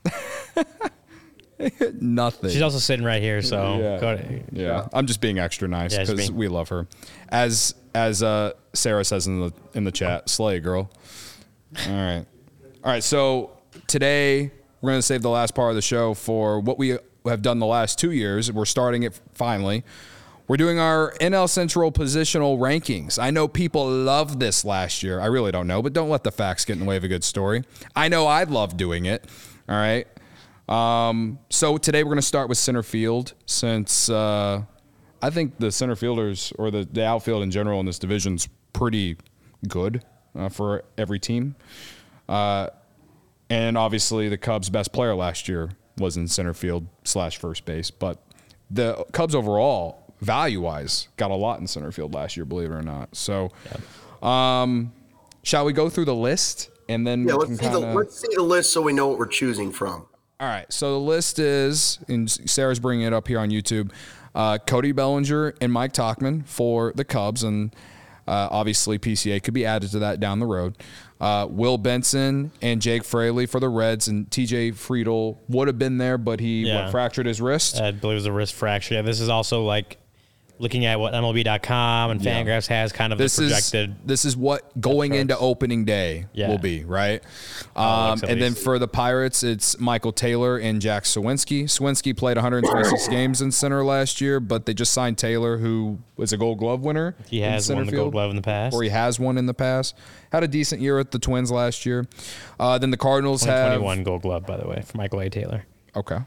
Nothing. She's also sitting right here, so yeah. go to, yeah. I'm just being extra nice because yeah, being... we love her. As as uh, Sarah says in the in the chat, slay girl. All right, all right. So today we're gonna save the last part of the show for what we have done the last two years. We're starting it finally. We're doing our N L Central positional rankings. I know people loved this last year. I really don't know, but don't let the facts get in the way of a good story. I know I love doing it. All right. Um, so today we're going to start with center field since uh, I think the center fielders or the, the outfield in general in this division's pretty good uh, for every team. Uh, and obviously the Cubs' best player last year was in center field slash first base. But the Cubs overall, value-wise, got a lot in center field last year, believe it or not. So yeah. um, shall we go through the list? And then yeah, we let's, can see kinda... the, let's see the list so we know what we're choosing from. All right, so the list is, and Sarah's bringing it up here on YouTube, uh, Cody Bellinger and Mike Tauchman for the Cubs, and uh, obviously P C A could be added to that down the road. Uh, Will Benson and Jake Fraley for the Reds, and T J Friedl would have been there, but he yeah. what, fractured his wrist? I believe it was a wrist fracture. Yeah, this is also like looking at what M L B dot com and yeah. Fangraphs has kind of this the projected. Is, this is what going into opening day yeah. will be, right? Um, and then for the Pirates, it's Michael Taylor and Jack Sawinski. Sawinski played one hundred twenty-six games in center last year, but they just signed Taylor, who was a Gold Glove winner. He has won the Gold Glove in the past. Or he has one in the past. Had a decent year at the Twins last year. Uh, then the Cardinals have... twenty twenty-one Gold Glove, by the way, for Michael A. Taylor. Okay.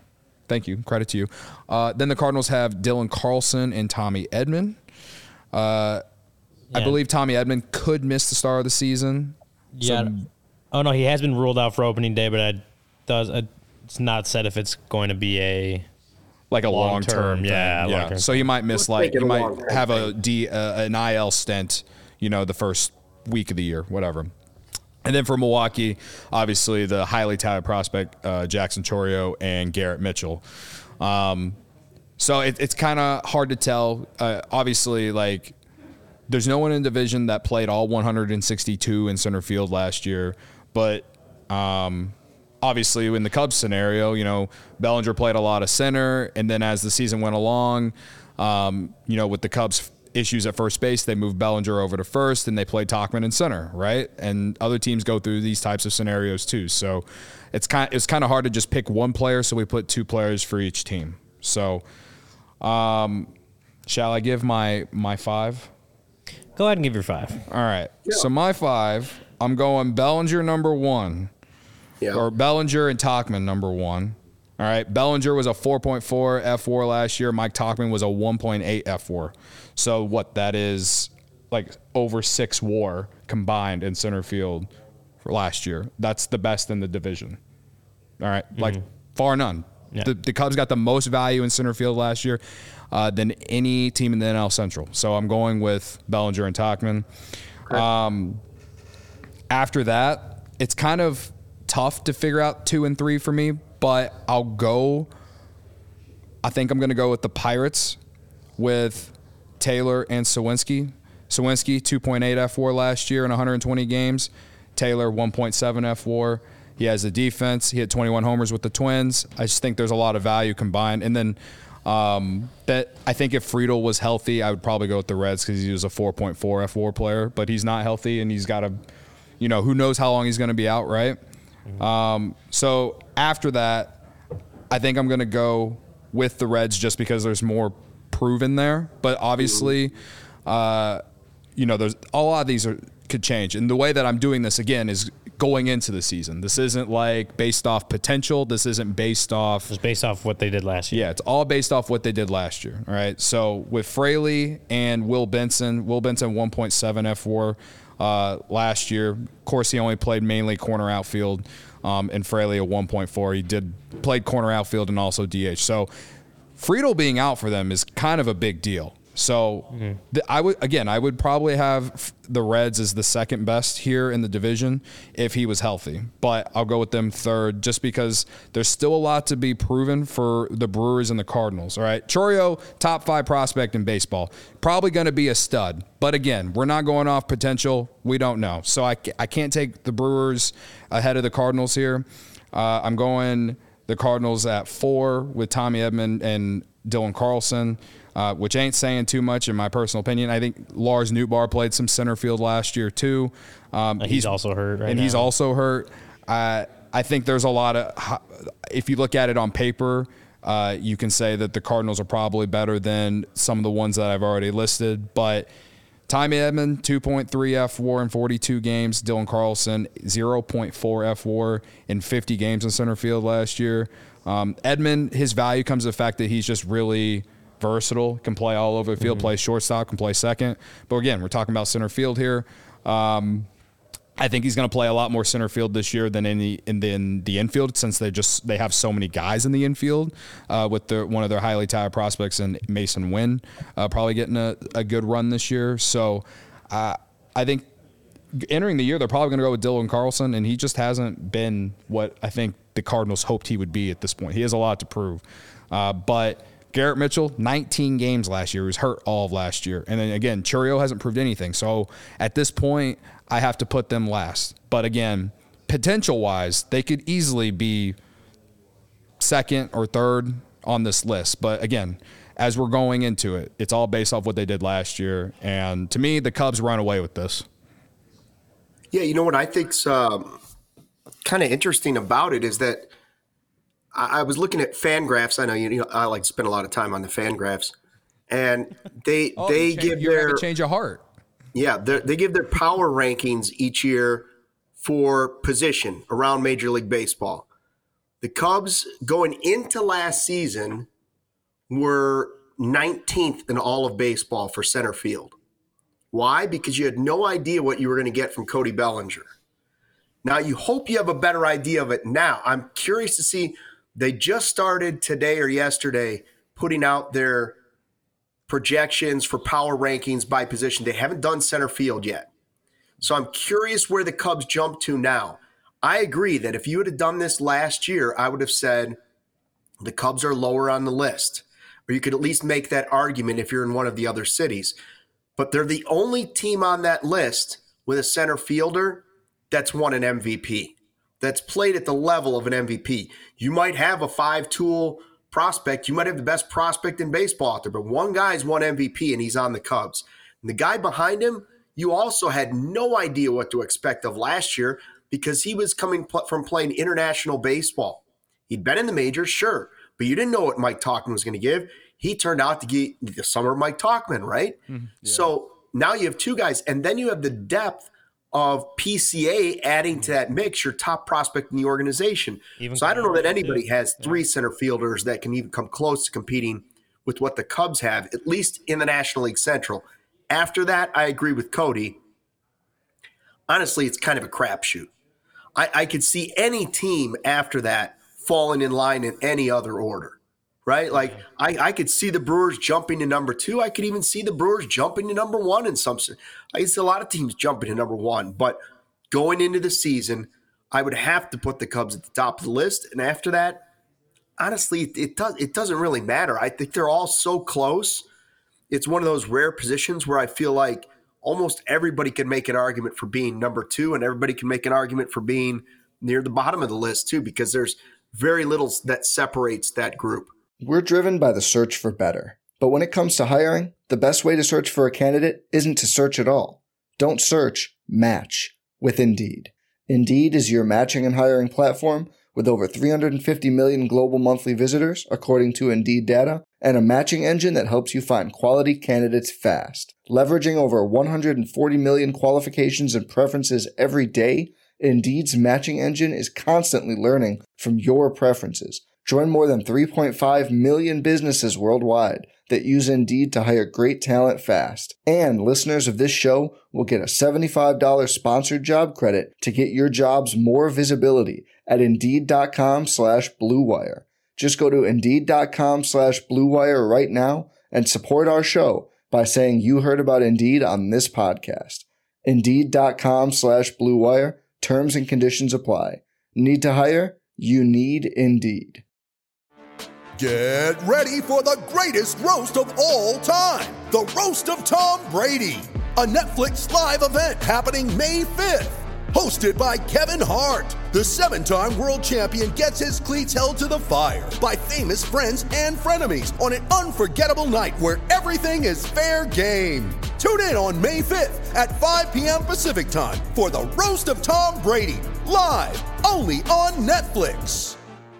Thank you. Credit to you. Uh, then the Cardinals have Dylan Carlson and Tommy Edman. Uh, Yeah. I believe Tommy Edman could miss the start of the season. Yeah. So, oh no, he has been ruled out for opening day, but I does uh, it's not said if it's going to be a like a long, long term, term. thing. Yeah, yeah. long-term. So he might miss Let's like make it he a might long-term have a thing. D uh, an I L stint, you know, the first week of the year, whatever. And then for Milwaukee, obviously the highly touted prospect uh, Jackson Chourio and Garrett Mitchell. Um, so it, it's kind of hard to tell. Uh, obviously, like. There's no one in the division that played all one hundred sixty-two in center field last year, but um, obviously in the Cubs scenario, you know, Bellinger played a lot of center, and then as the season went along, um, you know, with the Cubs issues at first base, they moved Bellinger over to first, and they played Tauchman in center, right? And other teams go through these types of scenarios too. So it's kind it's kind of hard to just pick one player, so we put two players for each team. So um, shall I give my my five? Go ahead and give your five. All right. Yeah. So my five, I'm going Bellinger number one. Yeah. Or Bellinger and Tauchman number one. All right. Bellinger was a four point four F W A R last year. Mike Tauchman was a one point eight F W A R. So what that is, like over six W A R combined in center field for last year. That's the best in the division. All right. Mm-hmm. Like far none. Yeah. The, the Cubs got the most value in center field last year uh, than any team in the N L Central. So I'm going with Bellinger and Tauchman. Um, after that, it's kind of tough to figure out two and three for me, but I'll go. I think I'm going to go with the Pirates with Taylor and Sawinski. Sawinski, two point eight F W A R last year in one hundred twenty games. Taylor, one point seven F W A R. He has a defense. He had twenty-one homers with the Twins. I just think there's a lot of value combined. And then um, that I think if Friedel was healthy, I would probably go with the Reds because he was a four point four F W A R player. But he's not healthy, and he's got a, you know, who knows how long he's going to be out, right? Mm-hmm. Um, so after that, I think I'm going to go with the Reds just because there's more proven there. But obviously, uh, you know, there's a lot of these are could change. And the way that I'm doing this again is going into the season. This isn't like based off potential. This isn't based off. It's based off what they did last year. Yeah, it's all based off what they did last year. All right. So with Fraley and Will Benson, Will Benson one point seven F W A R uh, last year. Of course, he only played mainly corner outfield, um, and Fraley a one point four. He did played corner outfield and also D H. So Friedel being out for them is kind of a big deal. So mm-hmm. the, I would again, I would probably have the Reds as the second best here in the division if he was healthy. But I'll go with them third just because there's still a lot to be proven for the Brewers and the Cardinals. All right, Chourio, top five prospect in baseball, probably going to be a stud. But again, we're not going off potential. We don't know. So I, I can't take the Brewers ahead of the Cardinals here. Uh, I'm going the Cardinals at four with Tommy Edman and Dylan Carlson. Uh, which ain't saying too much in my personal opinion. I think Lars Nootbaar played some center field last year too. Um, he's, he's also hurt right and now. he's also hurt. Uh, I think there's a lot of – if you look at it on paper, uh, you can say that the Cardinals are probably better than some of the ones that I've already listed. But Tommy Edman, two point three F W A R in forty-two games. Dylan Carlson, zero point four F W A R in fifty games in center field last year. Um, Edman, his value comes to the fact that he's just really – versatile, can play all over the field, mm-hmm. play shortstop, can play second. But again, we're talking about center field here. Um, I think he's going to play a lot more center field this year than in the in the, in the infield, since they just they have so many guys in the infield uh, with their one of their highly touted prospects in Mason Wynn, uh, probably getting a, a good run this year. So uh, I think entering the year they're probably going to go with Dylan Carlson, and he just hasn't been what I think the Cardinals hoped he would be at this point. He has a lot to prove, uh, but. Garrett Mitchell, nineteen games last year. He was hurt all of last year. And then, again, Chourio hasn't proved anything. So, at this point, I have to put them last. But, again, potential-wise, they could easily be second or third on this list. But, again, as we're going into it, it's all based off what they did last year. And, to me, the Cubs run away with this. Yeah, you know what I think's um, kind of interesting about it is that I was looking at Fangraphs. I know you, you know I like to spend a lot of time on the Fangraphs, and they oh, they change, give you their have a change of heart. Yeah, they give their power rankings each year for position around Major League Baseball. The Cubs going into last season were nineteenth in all of baseball for center field. Why? Because you had no idea what you were going to get from Cody Bellinger. Now, you hope you have a better idea of it now. I'm curious to see, they just started today or yesterday putting out their projections for power rankings by position. They haven't done center field yet. So I'm curious where the Cubs jump to now. I agree that if you would have done this last year, I would have said the Cubs are lower on the list. Or you could at least make that argument if you're in one of the other cities. But they're the only team on that list with a center fielder that's won an M V P, that's played at the level of an M V P. You might have a five-tool prospect. You might have the best prospect in baseball out there, but one guy's won M V P, and he's on the Cubs. And the guy behind him, you also had no idea what to expect of last year because he was coming pl- from playing international baseball. He'd been in the majors, sure, but you didn't know what Mike Tauchman was going to give. He turned out to get the summer Mike Tauchman, right? Mm-hmm. Yeah. So now you have two guys, and then you have the depth of P C A adding to that mix, your top prospect in the organization. Even so I don't know that anybody has three yeah. center fielders that can even come close to competing with what the Cubs have, at least in the National League Central. After that, I agree with Cody. Honestly, it's kind of a crapshoot. I, I could see any team after that falling in line in any other order, right? Like yeah. I, I could see the Brewers jumping to number two. I could even see the Brewers jumping to number one in some – I see a lot of teams jumping to number one. But going into the season, I would have to put the Cubs at the top of the list. And after that, honestly, it, does, it doesn't really matter. I think they're all so close. It's one of those rare positions where I feel like almost everybody can make an argument for being number two, and everybody can make an argument for being near the bottom of the list too, because there's very little that separates that group. We're driven by the search for better. But when it comes to hiring, the best way to search for a candidate isn't to search at all. Don't search, match with Indeed. Indeed is your matching and hiring platform with over three hundred fifty million global monthly visitors, according to Indeed data, and a matching engine that helps you find quality candidates fast. Leveraging over one hundred forty million qualifications and preferences every day, Indeed's matching engine is constantly learning from your preferences. Join more than three point five million businesses worldwide that use Indeed to hire great talent fast. And listeners of this show will get a seventy-five dollars sponsored job credit to get your jobs more visibility at Indeed.com slash Blue Wire. Just go to Indeed.com slash Blue Wire right now and support our show by saying you heard about Indeed on this podcast. Indeed.com slash Blue Wire. Terms and conditions apply. Need to hire? You need Indeed. Get ready for the greatest roast of all time, the Roast of Tom Brady, a Netflix live event happening May fifth. Hosted by Kevin Hart, the seven-time world champion gets his cleats held to the fire by famous friends and frenemies on an unforgettable night where everything is fair game. Tune in on May fifth at five p.m. Pacific time for the Roast of Tom Brady, live only on Netflix.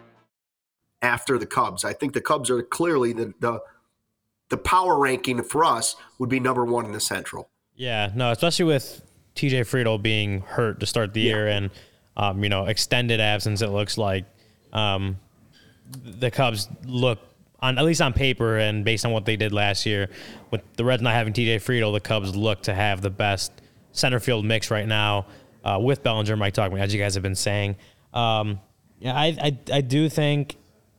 After the Cubs, I think the Cubs are clearly the the, the power ranking for us would be number one in the Central. Yeah, no, especially with T J Friedl being hurt to start the yeah. year and, um, you know, extended absence, it looks like um, the Cubs look, on at least on paper and based on what they did last year, with the Reds not having T J Friedl, the Cubs look to have the best center field mix right now uh, with Bellinger, Mike Tauchman, as you guys have been saying. Um, yeah, I, I I do think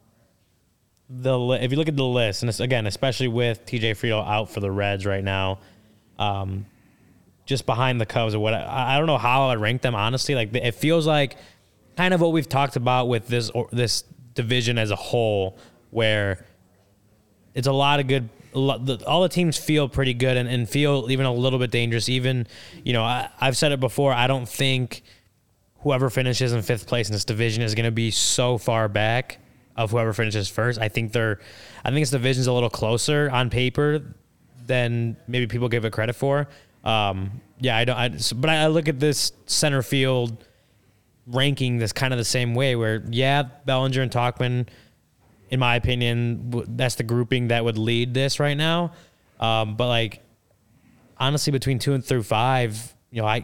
the if you look at the list, and it's, again, especially with T J Friedl out for the Reds right now, um, just behind the Cubs or what, I, I don't know how I would rank them, honestly. Like, it feels like kind of what we've talked about with this or, this division as a whole, where it's a lot of good. A lot, the, all the teams feel pretty good and, and feel even a little bit dangerous. Even, you know, I, I've said it before. I don't think whoever finishes in fifth place in this division is going to be so far back of whoever finishes first. I think they're, I think this division's a little closer on paper than maybe people give it credit for. Um, yeah, I don't. I, but I look at this center field ranking this kind of the same way. Where yeah, Bellinger and Tauchman, in my opinion, that's the grouping that would lead this right now. Um, but like, honestly, between two and through five, you know, I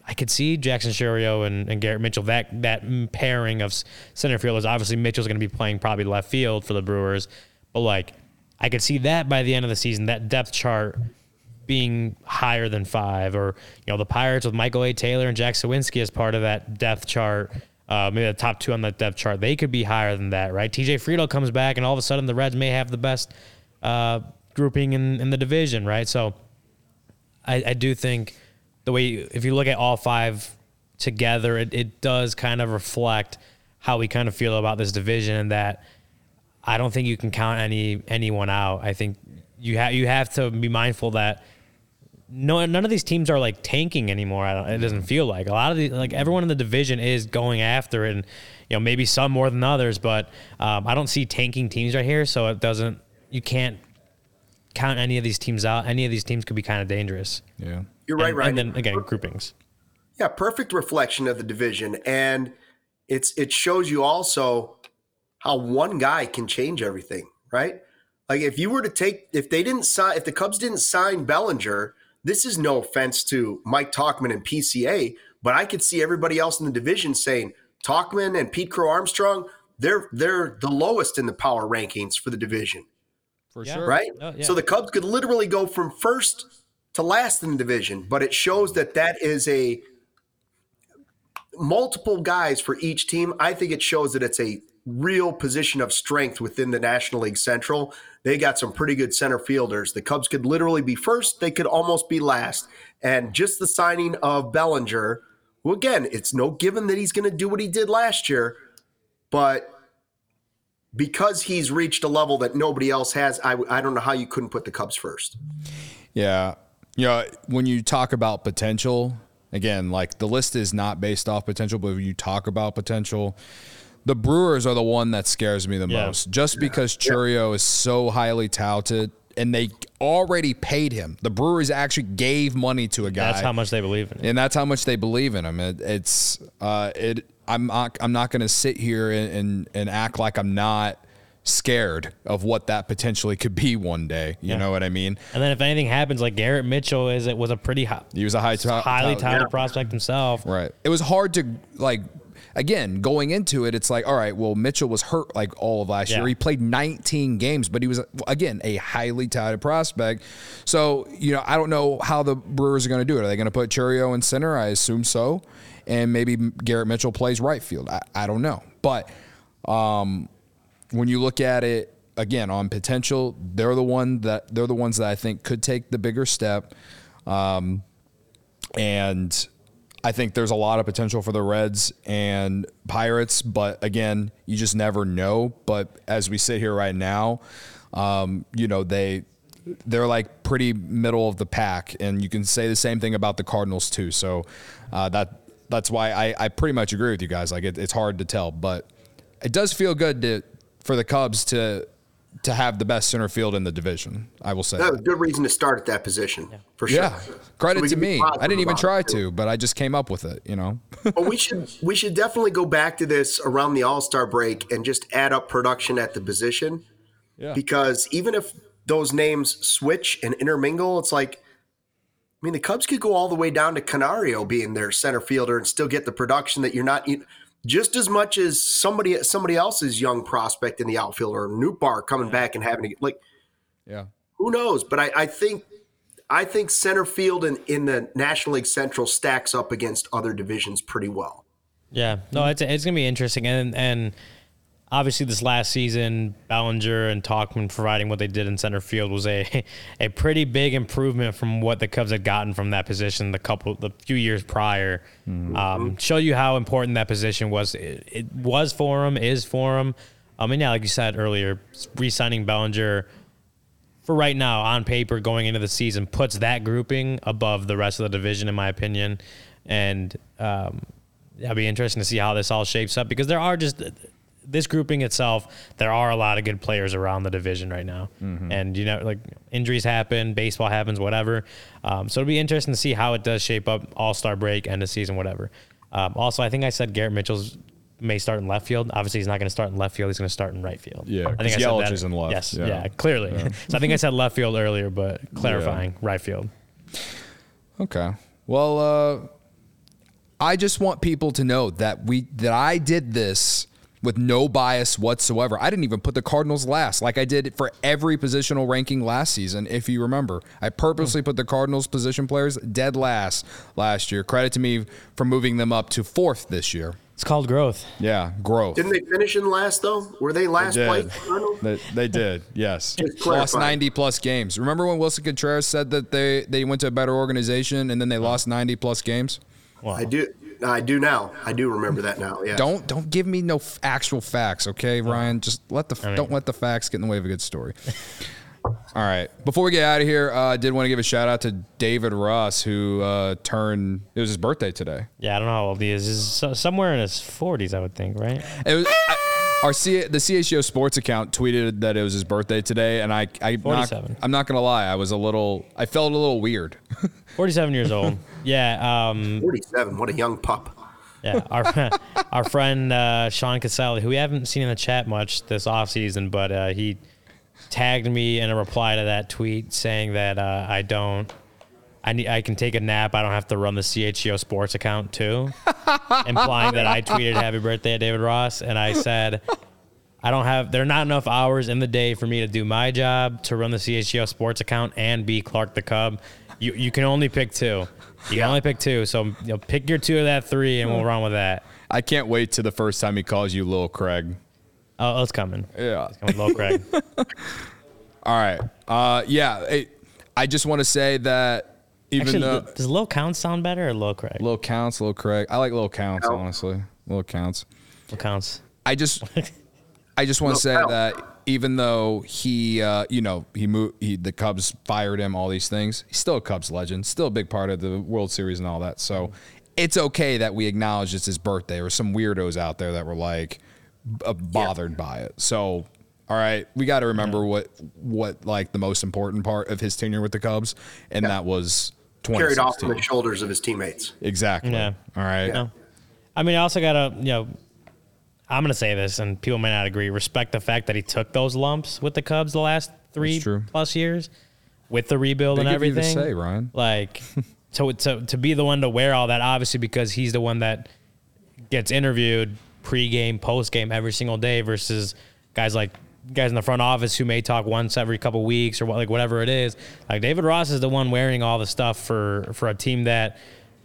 I could see Jackson Chourio and, and Garrett Mitchell, that that pairing of center fielders. Obviously, Mitchell's going to be playing probably left field for the Brewers, but like I could see that by the end of the season, that depth chart being higher than five, or you know the Pirates with Michael A. Taylor and Jack Sawinski as part of that depth chart. Uh, maybe the top two on that depth chart, they could be higher than that, right? T J Friedl comes back, and all of a sudden the Reds may have the best uh, grouping in, in the division, right? So I, I do think the way, you, if you look at all five together, it, it does kind of reflect how we kind of feel about this division, and that I don't think you can count any anyone out. I think you have you have to be mindful that no, none of these teams are like tanking anymore. I don't, it doesn't feel like a lot of the like everyone in the division is going after it, and you know maybe some more than others, but um, I don't see tanking teams right here. So it doesn't. You can't count any of these teams out. Any of these teams could be kind of dangerous. Yeah, you're right, and, right. And then again, groupings. Yeah, perfect reflection of the division, and it's it shows you also how one guy can change everything, right? Like if you were to take if they didn't sign if the Cubs didn't sign Bellinger. This is no offense to Mike Tauchman and P C A, but I could see everybody else in the division saying Tauchman and Pete Crow Armstrong, they're they're the lowest in the power rankings for the division. For yeah. sure. Right? Oh, yeah. So the Cubs could literally go from first to last in the division, but it shows that that is a multiple guys for each team. I think it shows that it's a real position of strength within the National League Central. They got some pretty good center fielders. The Cubs could literally be first. They could almost be last. And just the signing of Bellinger, who again, it's no given that he's going to do what he did last year, but because he's reached a level that nobody else has, I, I don't know how you couldn't put the Cubs first. Yeah. You know, when you talk about potential, again, like the list is not based off potential, but when you talk about potential, the Brewers are the one that scares me the yeah. most, just because Chourio is so highly touted, and they already paid him. The Brewers actually gave money to a guy. That's how much they believe in him. And that's how much they believe in him. It, it's uh, it. I'm not. I'm not going to sit here and, and and act like I'm not scared of what that potentially could be one day. You yeah. know what I mean? And then if anything happens, like Garrett Mitchell is it was a pretty high, he was a high, t- highly t- touted yeah. prospect himself. Right. It was hard to like. Again, going into it, it's like, all right, well, Mitchell was hurt like all of last yeah. year. He played nineteen games, but he was, again, a highly touted prospect. So, you know, I don't know how the Brewers are going to do it. Are they going to put Chourio in center? I assume so. And maybe Garrett Mitchell plays right field. I, I don't know. But um, when you look at it, again, on potential, they're the one that they're the ones that I think could take the bigger step. Um, and I think there's a lot of potential for the Reds and Pirates, but again, you just never know. But as we sit here right now, um, you know, they they're like pretty middle of the pack, and you can say the same thing about the Cardinals too. So uh, that that's why I, I pretty much agree with you guys. Like it, it's hard to tell, but it does feel good to for the Cubs to to have the best center field in the division. I will say that was a good reason to start at that position yeah. for sure. Yeah, credit so to me. I didn't even try to, but I just came up with it. You know. Well, we should we should definitely go back to this around the All-Star break and just add up production at the position. Yeah. Because even if those names switch and intermingle, it's like, I mean, the Cubs could go all the way down to Canario being their center fielder and still get the production that you're not. You, just as much as somebody somebody else's young prospect in the outfield or Nootbaar coming back and having to like, yeah, who knows? But I, I think I think center field in, in the National League Central stacks up against other divisions pretty well. Yeah, no, it's it's gonna be interesting, and and obviously this last season, Bellinger and Tauchman providing what they did in center field was a a pretty big improvement from what the Cubs had gotten from that position the couple the few years prior. Mm-hmm. Um, show you how important that position was. It, it was for him, is for him. I mean, yeah, like you said earlier, re-signing Bellinger for right now on paper going into the season puts that grouping above the rest of the division, in my opinion. And um, it'll be interesting to see how this all shapes up because there are just. This grouping itself, there are a lot of good players around the division right now. Mm-hmm. And, you know, like injuries happen, baseball happens, whatever. Um, so it'll be interesting to see how it does shape up all-star break, end of season, whatever. Um, also, I think I said Garrett Mitchell's may start in left field. Obviously, he's not going to start in left field. He's going to start in right field. Yeah, I think I Yelich said that. is in left. Yes, yeah, yeah clearly. Yeah. So I think I said left field earlier, but clarifying, yeah. right field. Okay. Well, uh, I just want people to know that we that I did this with no bias whatsoever. I didn't even put the Cardinals last like I did for every positional ranking last season, if you remember. I purposely put the Cardinals position players dead last last year. Credit to me for moving them up to fourth this year. It's called growth. Yeah, growth. Didn't they finish in last, though? Were they last They place? did. They, they did, yes. Just Lost clarify. ninety-plus games. Remember when Wilson Contreras said that they, they went to a better organization and then they lost ninety-plus games? Wow. I do. I do now. I do remember that now. Yeah. Don't don't give me no f- actual facts, okay, Ryan? Just let the I mean- don't let the facts get in the way of a good story. All right. Before we get out of here, uh, I did want to give a shout out to David Ross, who uh, turned. It was his birthday today. Yeah, I don't know how old he is. He's so- somewhere in his forties, I would think, right? It was. I, Our C, the C H G O Sports account tweeted that it was his birthday today, and I, I not, forty-seven. I'm not gonna lie, I was a little, I felt a little weird. forty-seven years old. Yeah. Um, forty-seven. What a young pup. Yeah, our our friend uh, Sean Caselli, who we haven't seen in the chat much this offseason, but uh, he tagged me in a reply to that tweet saying that uh, I don't, I need, I can take a nap. I don't have to run the C H G O Sports account too, implying that I tweeted "Happy Birthday, David Ross," and I said, I don't have. There are not enough hours in the day for me to do my job, to run the C H G O Sports account, and be Clark the Cub. You you can only pick two. You can only pick two. So you know, pick your two of that three, and we'll run with that. I can't wait to the first time he calls you Lil Craig. Oh, it's coming. Yeah, it's coming, Lil Craig. All right. Uh, yeah. It, I just want to say that even Actually, though does Lil Counts sound better or Lil Craig? Lil Counts, Lil Craig, I like Lil Counts honestly. Lil Counts. Lil Counts. I just, I just want to say that even though he, uh, you know, he moved, he, the Cubs fired him, all these things, he's still a Cubs legend, still a big part of the World Series and all that. So it's okay that we acknowledge it's his birthday. Or some weirdos out there that were like uh, bothered yeah. by it. So, all right, we got to remember yeah. what, what like the most important part of his tenure with the Cubs, and yeah. that was twenty sixteen. Carried off on the shoulders of his teammates. Exactly. Yeah. All right. Yeah. I mean, I also got to, you know, I'm going to say this, and people may not agree, respect the fact that he took those lumps with the Cubs the last three plus years with the rebuild they and give everything. You the say, Ryan. Like, to, to, to be the one to wear all that, obviously, because he's the one that gets interviewed pregame, postgame every single day versus guys like guys in the front office who may talk once every couple weeks or what, like whatever it is. Like, David Ross is the one wearing all the stuff for, for a team that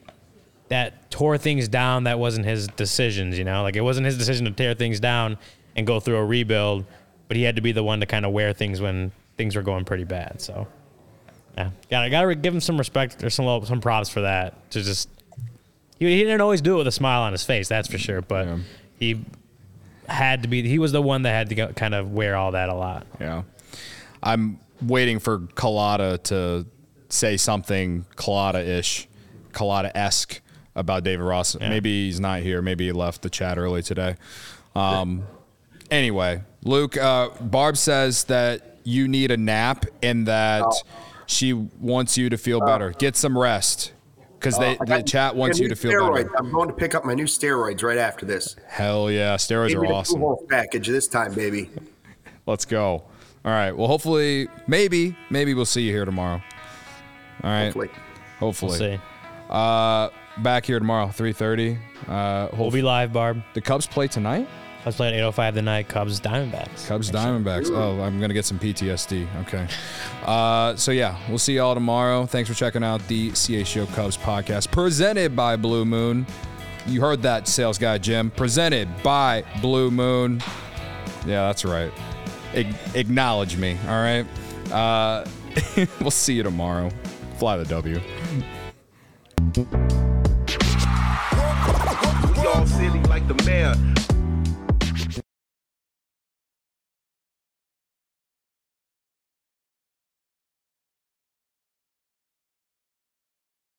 that tore things down. That wasn't his decisions, you know, like it wasn't his decision to tear things down and go through a rebuild, but he had to be the one to kind of wear things when things were going pretty bad. So yeah, gotta, gotta give him some respect or some, little, some props for that. To just, he, he didn't always do it with a smile on his face. That's for sure. But yeah. he had to be, he was the one that had to go, kind of wear all that a lot. Yeah. I'm waiting for Collada to say something Collada-ish, Collada-esque about David Ross. Yeah. Maybe he's not here. Maybe he left the chat early today. Um, anyway, Luke, uh, Barb says that you need a nap and that oh. she wants you to feel better. Get some rest because they uh, the chat wants you to feel steroids. better. I'm going to pick up my new steroids right after this. Hell yeah. Steroids Give are me the awesome. full package this time, baby. Let's go. All right. Well, hopefully, maybe, maybe we'll see you here tomorrow. All right. Hopefully. Hopefully. We'll see. Uh, back here tomorrow, three thirty. Uh, we'll be live, Barb. The Cubs play tonight? Cubs play at eight oh five tonight. Cubs Diamondbacks. Cubs Diamondbacks. Oh, I'm going to get some P T S D. Okay. Uh, so, yeah, we'll see y'all tomorrow. Thanks for checking out the C H G O Cubs podcast presented by Blue Moon. You heard that, sales guy, Jim. Presented by Blue Moon. Yeah, that's right. A- acknowledge me, all right? Uh, we'll see you tomorrow. Fly the W. We all silly like the mayor.